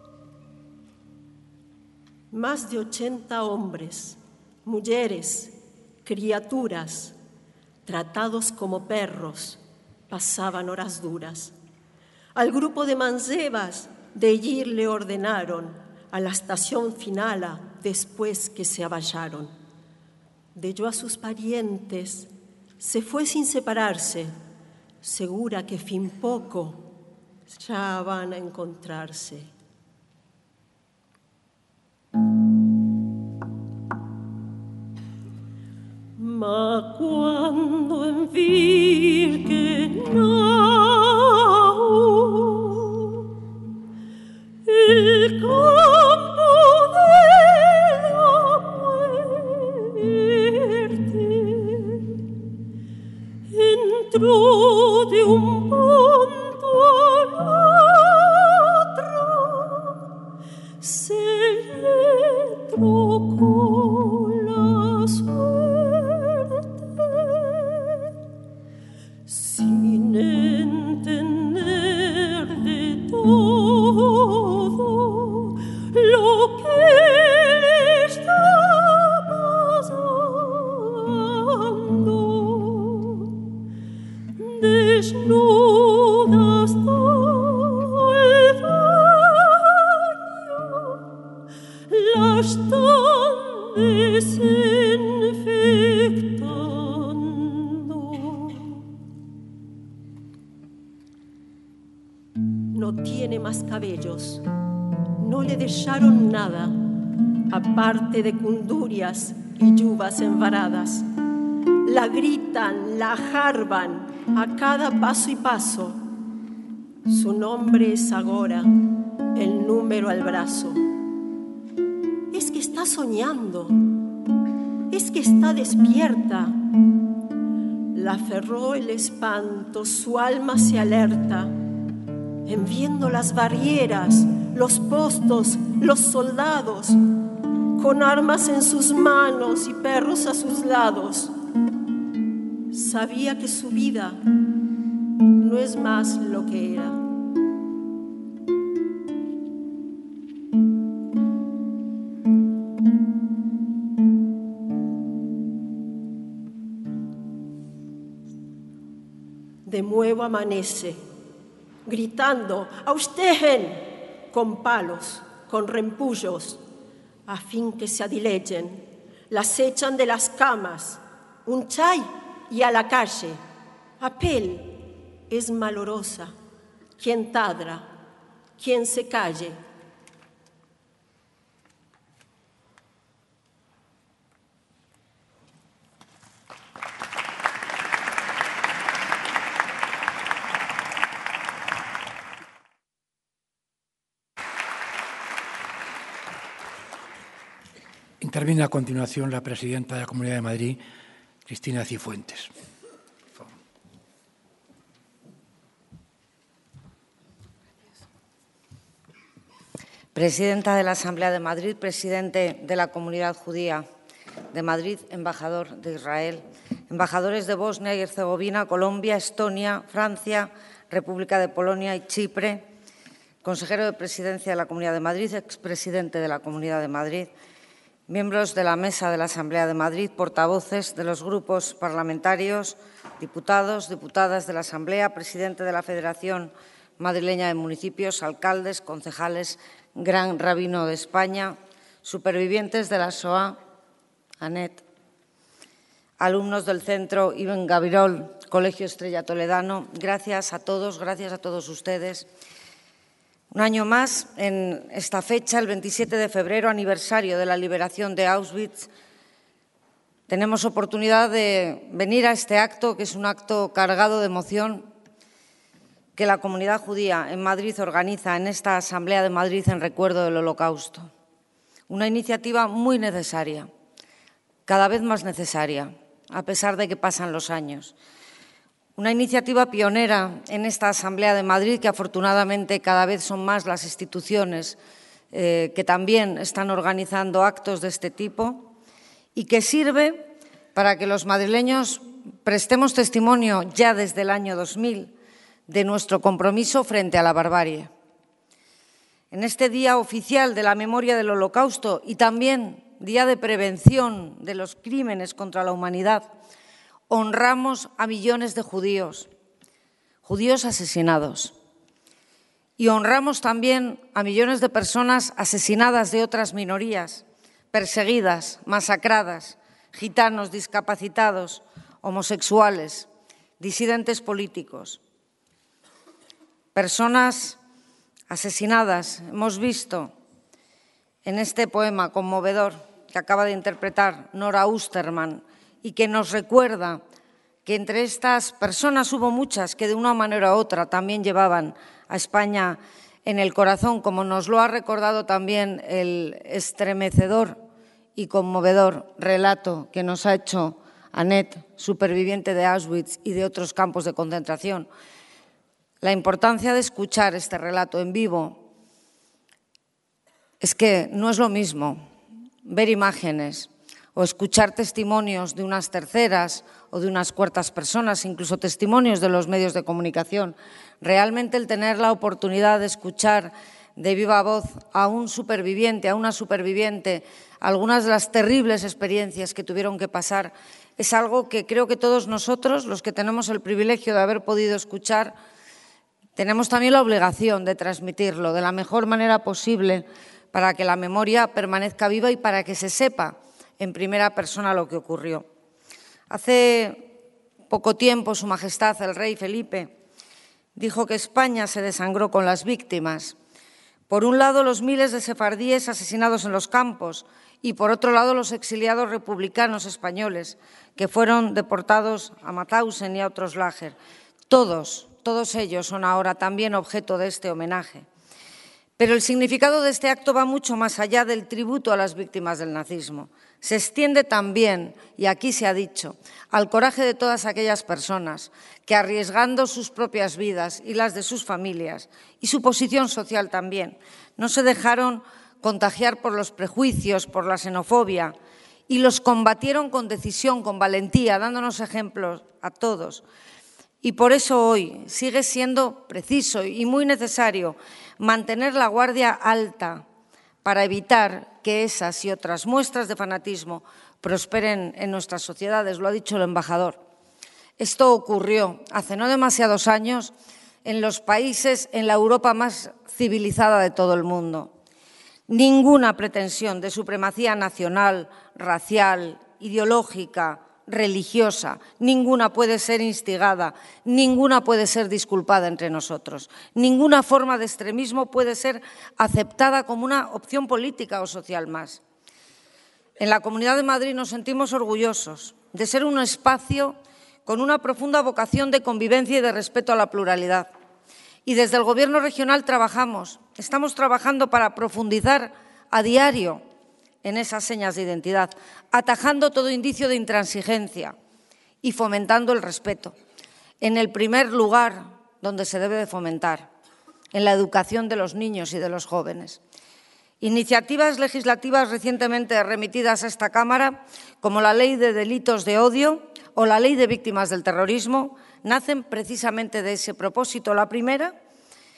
Speaker 20: Más de ochenta hombres, mujeres, criaturas, tratados como perros, pasaban horas duras. Al grupo de mancebas de ir le ordenaron a la estación finala después que se avallaron. Deyó a sus parientes, se fue sin separarse, segura que fin poco ya van a encontrarse. Ma quando en vir che nau il campo della muerte entrò de un punto all'altro se le trocò la suerte sin entender de todo lo que le está pasando. Desnudas todo el baño, la están desinfectando. No tiene más cabellos, no le dejaron nada, aparte de cundurias y yuvas envaradas. La gritan, la jarban a cada paso y paso. Su nombre es Agora, el número al brazo. Es que está soñando, es que está despierta. La aferró el espanto, su alma se alerta. En viendo las barreras, los postos, los soldados, con armas en sus manos y perros a sus lados. Sabía que su vida no es más lo que era. De nuevo amanece, gritando «Austejen!» con palos, con rempullos, a fin que se adilechen. Las echan de las camas, un chay y a la calle. Apel es malorosa, quien tadra, quien se calle.
Speaker 1: Interviene a continuación la presidenta de la Comunidad de Madrid, Cristina Cifuentes.
Speaker 2: Presidenta de la Asamblea de Madrid, presidente de la Comunidad Judía de Madrid, embajador de Israel, embajadores de Bosnia y Herzegovina, Colombia, Estonia, Francia, República de Polonia y Chipre, consejero de Presidencia de la Comunidad de Madrid, expresidente de la Comunidad de Madrid, miembros de la Mesa de la Asamblea de Madrid, portavoces de los grupos parlamentarios, diputados, diputadas de la Asamblea, presidente de la Federación Madrileña de Municipios, alcaldes, concejales, gran rabino de España, supervivientes de la Shoah, Anet, alumnos del Centro Ibn Gabirol, Colegio Estrella Toledano, gracias a todos, gracias a todos ustedes. Un año más, en esta fecha, el veintisiete de febrero, aniversario de la liberación de Auschwitz, tenemos oportunidad de venir a este acto, que es un acto cargado de emoción, que la comunidad judía en Madrid organiza en esta Asamblea de Madrid en recuerdo del Holocausto. Una iniciativa muy necesaria, cada vez más necesaria, a pesar de que pasan los años. Una iniciativa pionera en esta Asamblea de Madrid, que afortunadamente cada vez son más las instituciones eh, que también están organizando actos de este tipo y que sirve para que los madrileños prestemos testimonio ya desde el año dos mil de nuestro compromiso frente a la barbarie. En este Día Oficial de la Memoria del Holocausto y también Día de Prevención de los Crímenes contra la Humanidad, honramos a millones de judíos, judíos asesinados. Y honramos también a millones de personas asesinadas de otras minorías, perseguidas, masacradas, gitanos, discapacitados, homosexuales, disidentes políticos. Personas asesinadas, hemos visto en este poema conmovedor que acaba de interpretar Nora Usterman, y que nos recuerda que entre estas personas hubo muchas que de una manera u otra también llevaban a España en el corazón, como nos lo ha recordado también el estremecedor y conmovedor relato que nos ha hecho Anet, superviviente de Auschwitz y de otros campos de concentración. La importancia de escuchar este relato en vivo es que no es lo mismo ver imágenes o escuchar testimonios de unas terceras o de unas cuartas personas, incluso testimonios de los medios de comunicación. Realmente el tener la oportunidad de escuchar de viva voz a un superviviente, a una superviviente, algunas de las terribles experiencias que tuvieron que pasar, es algo que creo que todos nosotros, los que tenemos el privilegio de haber podido escuchar, tenemos también la obligación de transmitirlo de la mejor manera posible para que la memoria permanezca viva y para que se sepa en primera persona lo que ocurrió. Hace poco tiempo, Su Majestad el Rey Felipe dijo que España se desangró con las víctimas. Por un lado, los miles de sefardíes asesinados en los campos y, por otro lado, los exiliados republicanos españoles que fueron deportados a Mauthausen y a otros láger. Todos, todos ellos son ahora también objeto de este homenaje. Pero el significado de este acto va mucho más allá del tributo a las víctimas del nazismo. Se extiende también, y aquí se ha dicho, al coraje de todas aquellas personas que, arriesgando sus propias vidas y las de sus familias, y su posición social también, no se dejaron contagiar por los prejuicios, por la xenofobia, y los combatieron con decisión, con valentía, dándonos ejemplos a todos. Y por eso hoy sigue siendo preciso y muy necesario mantener la guardia alta para evitar que esas y otras muestras de fanatismo prosperen en nuestras sociedades, lo ha dicho el embajador. Esto ocurrió hace no demasiados años en los países, en la Europa más civilizada de todo el mundo. Ninguna pretensión de supremacía nacional, racial, ideológica, religiosa, ninguna puede ser instigada, ninguna puede ser disculpada entre nosotros. Ninguna forma de extremismo puede ser aceptada como una opción política o social más. En la Comunidad de Madrid nos sentimos orgullosos de ser un espacio con una profunda vocación de convivencia y de respeto a la pluralidad. Y desde el Gobierno regional trabajamos, estamos trabajando para profundizar a diario en esas señas de identidad, atajando todo indicio de intransigencia y fomentando el respeto. En el primer lugar donde se debe de fomentar, en la educación de los niños y de los jóvenes. Iniciativas legislativas recientemente remitidas a esta Cámara, como la Ley de Delitos de Odio o la Ley de Víctimas del Terrorismo, nacen precisamente de ese propósito. La primera,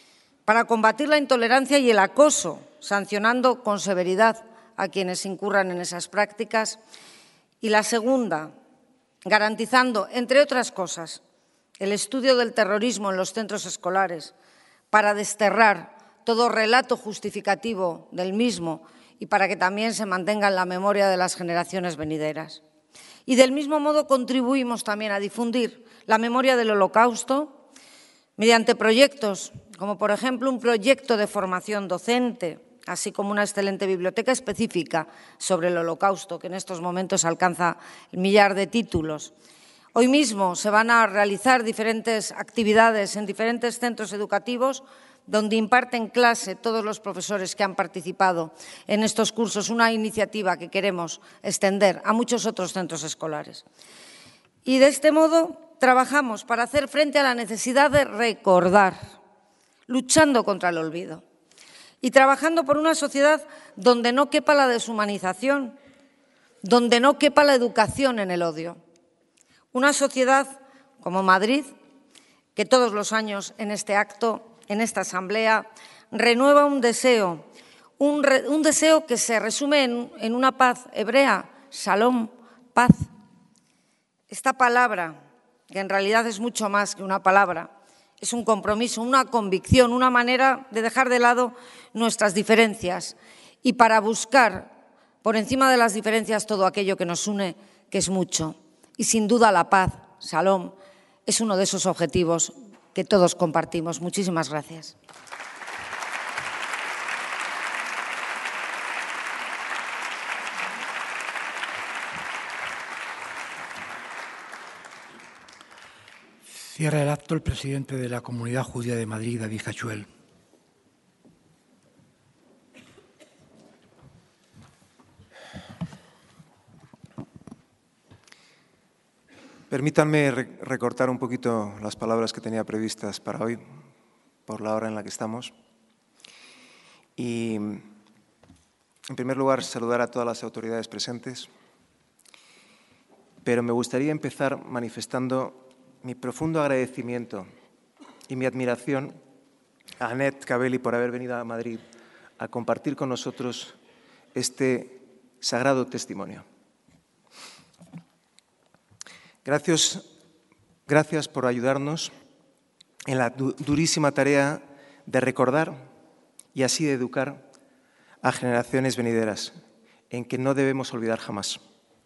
Speaker 21: para combatir la intolerancia y el acoso, sancionando con severidad a quienes incurran en esas prácticas. Y la segunda, garantizando, entre otras cosas, el estudio del terrorismo en los centros escolares para desterrar todo relato justificativo del mismo y para que también se mantenga en la memoria de las generaciones venideras. Y del mismo modo contribuimos también a difundir la memoria del Holocausto mediante proyectos, como por ejemplo un proyecto de formación docente, así como una excelente biblioteca específica sobre el Holocausto, que en estos momentos alcanza el millar de títulos. Hoy mismo se van a realizar diferentes actividades en diferentes centros educativos donde imparten clase todos los profesores que han participado en estos cursos, una iniciativa que queremos extender a muchos otros centros escolares. Y de este modo trabajamos para hacer frente a la necesidad de recordar, luchando contra el olvido y trabajando por una sociedad donde no quepa la deshumanización, donde no quepa la educación en el odio. Una sociedad como Madrid, que todos los años en este acto, en esta asamblea, renueva un deseo, un, re, un deseo que se resume en, en una paz hebrea, shalom, paz. Esta palabra, que en realidad es mucho más que una palabra, es un compromiso, una convicción, una manera de dejar de lado nuestras diferencias y para buscar por encima de las diferencias todo aquello que nos une, que es mucho. Y sin duda la paz, Shalom, es uno de esos objetivos que todos compartimos. Muchísimas gracias.
Speaker 1: Cierra el acto el presidente de la Comunidad Judía de Madrid, David Hachuel.
Speaker 22: Permítanme recortar un poquito las palabras que tenía previstas para hoy, por la hora en la que estamos. Y, en primer lugar, saludar a todas las autoridades presentes. Pero me gustaría empezar manifestando mi profundo agradecimiento y mi admiración a Annette Cabelli por haber venido a Madrid a compartir con nosotros este sagrado testimonio. Gracias, gracias por ayudarnos en la du- durísima tarea de recordar y así de educar a generaciones venideras, en que no debemos olvidar jamás.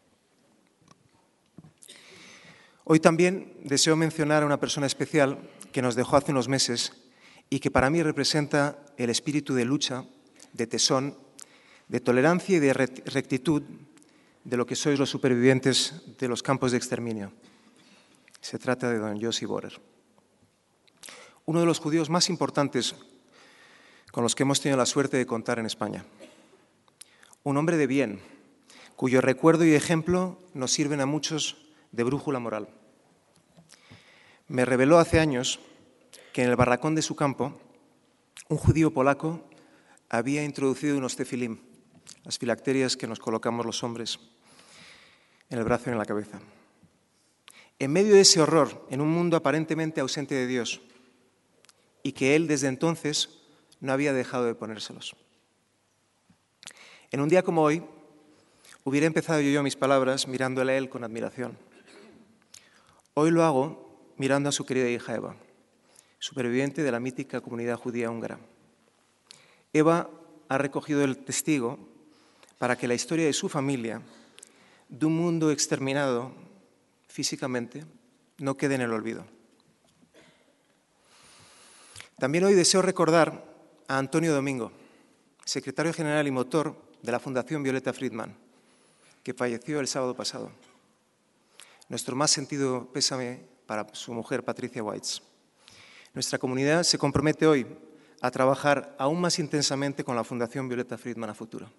Speaker 22: Hoy también deseo mencionar a una persona especial que nos dejó hace unos meses y que para mí representa el espíritu de lucha, de tesón, de tolerancia y de rectitud de lo que sois los supervivientes de los campos de exterminio. Se trata de don Yossi Borer, uno de los judíos más importantes con los que hemos tenido la suerte de contar en España. Un hombre de bien, cuyo recuerdo y ejemplo nos sirven a muchos de brújula moral. Me reveló hace años que en el barracón de su campo un judío polaco había introducido unos tefilim, las filacterias que nos colocamos los hombres en el brazo y en la cabeza. En medio de ese horror, en un mundo aparentemente ausente de Dios, y que él desde entonces no había dejado de ponérselos. En un día como hoy, hubiera empezado yo mis palabras mirándole a él con admiración. Hoy lo hago mirando a su querida hija Eva, superviviente de la mítica comunidad judía húngara. Eva ha recogido el testigo para que la historia de su familia, de un mundo exterminado físicamente, no quede en el olvido. También hoy deseo recordar a Antonio Domingo, secretario general y motor de la Fundación Violeta Friedman, que falleció el sábado pasado. Nuestro más sentido pésame para su mujer, Patricia Weitz. Nuestra comunidad se compromete hoy a trabajar aún más intensamente con la Fundación Violeta Friedman a futuro.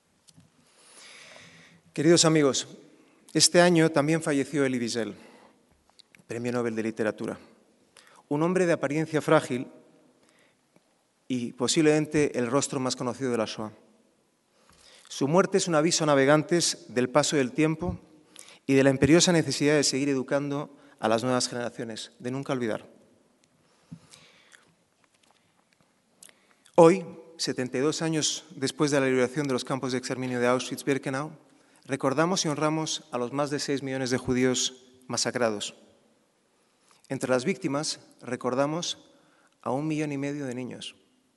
Speaker 22: Queridos amigos, este año también falleció Elie Wiesel, Premio Nobel de Literatura, un hombre de apariencia frágil y posiblemente el rostro más conocido de la Shoah. Su muerte es un aviso a navegantes del paso del tiempo y de la imperiosa necesidad de seguir educando a las nuevas generaciones, de nunca olvidar. Hoy, setenta y dos años después de la liberación de los campos de exterminio de Auschwitz-Birkenau, recordamos y honramos a los más de seis millones de judíos masacrados. Entre las víctimas recordamos a un millón y medio de niños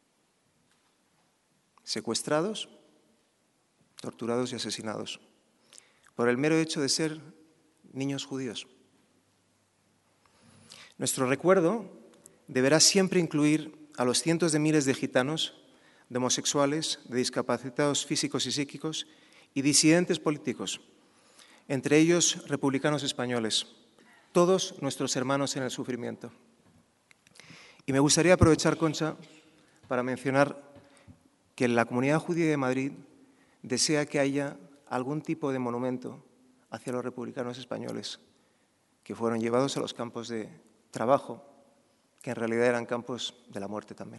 Speaker 22: secuestrados, torturados y asesinados por el mero hecho de ser niños judíos. Nuestro recuerdo deberá siempre incluir a los cientos de miles de gitanos, de homosexuales, de discapacitados físicos y psíquicos y disidentes políticos, entre ellos republicanos españoles, todos nuestros hermanos en el sufrimiento. Y me gustaría aprovechar, Concha, para mencionar que la Comunidad Judía de Madrid desea que haya algún tipo de monumento hacia los republicanos españoles que fueron llevados a los campos de trabajo, que en realidad eran campos de la muerte también.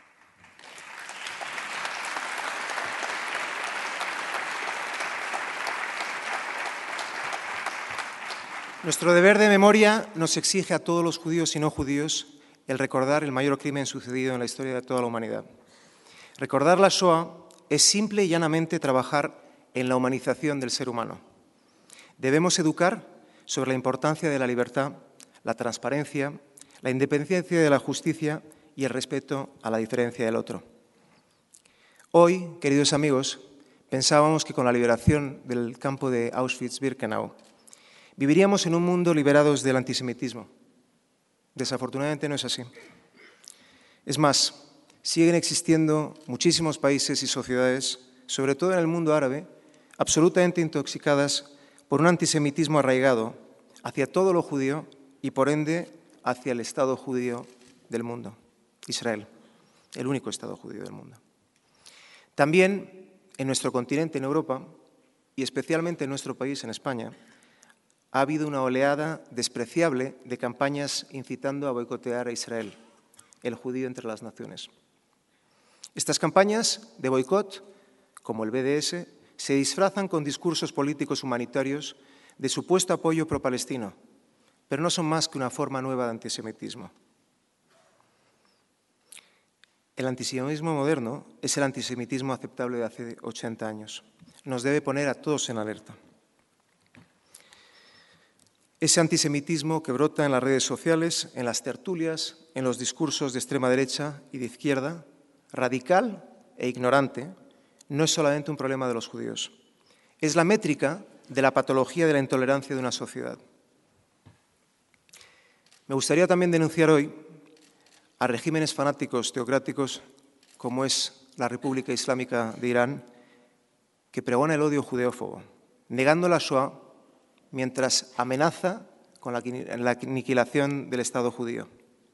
Speaker 22: Nuestro deber de memoria nos exige a todos los judíos y no judíos el recordar el mayor crimen sucedido en la historia de toda la humanidad. Recordar la Shoah es simple y llanamente trabajar en la humanización del ser humano. Debemos educar sobre la importancia de la libertad, la transparencia, la independencia de la justicia y el respeto a la diferencia del otro. Hoy, queridos amigos, pensábamos que con la liberación del campo de Auschwitz-Birkenau viviríamos en un mundo liberados del antisemitismo. Desafortunadamente no es así. Es más, siguen existiendo muchísimos países y sociedades, sobre todo en el mundo árabe, absolutamente intoxicadas por un antisemitismo arraigado hacia todo lo judío y, por ende, hacia el Estado judío del mundo, Israel, el único Estado judío del mundo. También en nuestro continente, en Europa, y especialmente en nuestro país, en España, ha habido una oleada despreciable de campañas incitando a boicotear a Israel, el judío entre las naciones. Estas campañas de boicot, como el B D S, se disfrazan con discursos políticos humanitarios de supuesto apoyo pro-palestino, pero no son más que una forma nueva de antisemitismo. El antisemitismo moderno es el antisemitismo aceptable de hace ochenta años. Nos debe poner a todos en alerta. Ese antisemitismo que brota en las redes sociales, en las tertulias, en los discursos de extrema derecha y de izquierda, radical e ignorante, no es solamente un problema de los judíos. Es la métrica de la patología de la intolerancia de una sociedad. Me gustaría también denunciar hoy a regímenes fanáticos teocráticos como es la República Islámica de Irán, que pregona el odio judeófobo, negando la Shoah mientras amenaza con la aniquilación del Estado judío.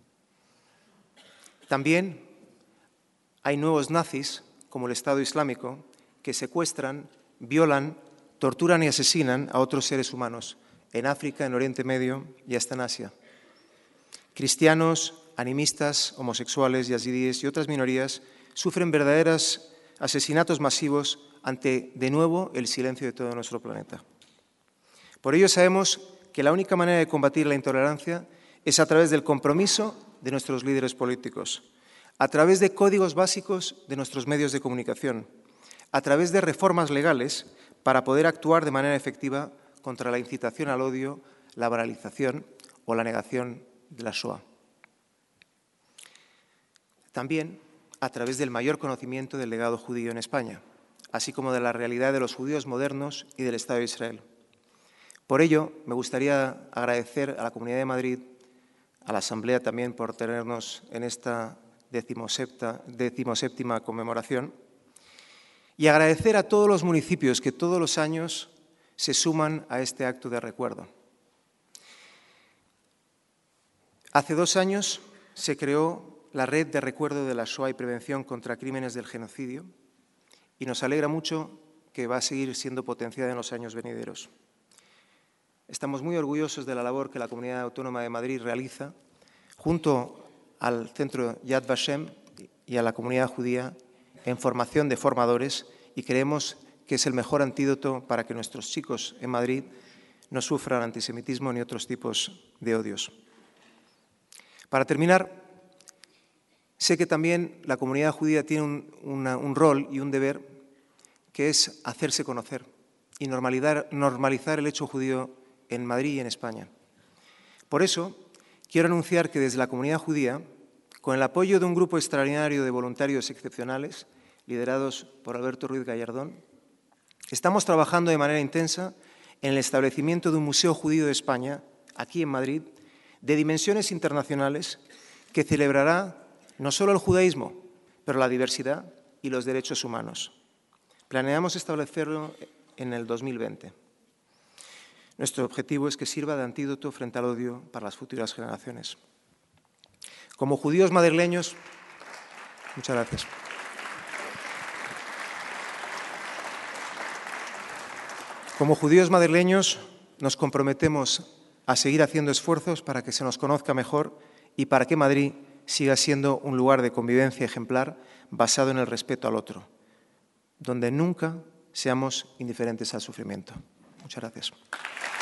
Speaker 22: También hay nuevos nazis, como el Estado Islámico, que secuestran, violan, torturan y asesinan a otros seres humanos en África, en Oriente Medio y hasta en Asia. Cristianos, animistas, homosexuales, yazidíes y otras minorías sufren verdaderos asesinatos masivos ante, de nuevo, el silencio de todo nuestro planeta. Por ello sabemos que la única manera de combatir la intolerancia es a través del compromiso de nuestros líderes políticos, a través de códigos básicos de nuestros medios de comunicación, a través de reformas legales para poder actuar de manera efectiva contra la incitación al odio, la banalización o la negación de la Shoah. También a través del mayor conocimiento del legado judío en España, así como de la realidad de los judíos modernos y del Estado de Israel. Por ello, me gustaría agradecer a la Comunidad de Madrid, a la Asamblea también por tenernos en esta decimoséptima conmemoración, y agradecer a todos los municipios que todos los años se suman a este acto de recuerdo. Hace dos años se creó la Red de Recuerdo de la Shoah y Prevención contra Crímenes del Genocidio y nos alegra mucho que va a seguir siendo potenciada en los años venideros. Estamos muy orgullosos de la labor que la Comunidad Autónoma de Madrid realiza junto al Centro Yad Vashem y a la comunidad judía en formación de formadores y creemos que es el mejor antídoto para que nuestros chicos en Madrid no sufran antisemitismo ni otros tipos de odios. Para terminar, sé que también la comunidad judía tiene un, una, un rol y un deber que es hacerse conocer y normalizar, normalizar el hecho judío en Madrid y en España. Por eso, quiero anunciar que desde la comunidad judía, con el apoyo de un grupo extraordinario de voluntarios excepcionales, liderados por Alberto Ruiz Gallardón, estamos trabajando de manera intensa en el establecimiento de un Museo Judío de España, aquí en Madrid, de dimensiones internacionales, que celebrará no solo el judaísmo, pero la diversidad y los derechos humanos. Planeamos establecerlo en el dos mil veinte. Nuestro objetivo es que sirva de antídoto frente al odio para las futuras generaciones. Como judíos madrileños, muchas gracias. Como judíos madrileños nos comprometemos a seguir haciendo esfuerzos para que se nos conozca mejor y para que Madrid siga siendo un lugar de convivencia ejemplar basado en el respeto al otro, donde nunca seamos indiferentes al sufrimiento. Muchas gracias.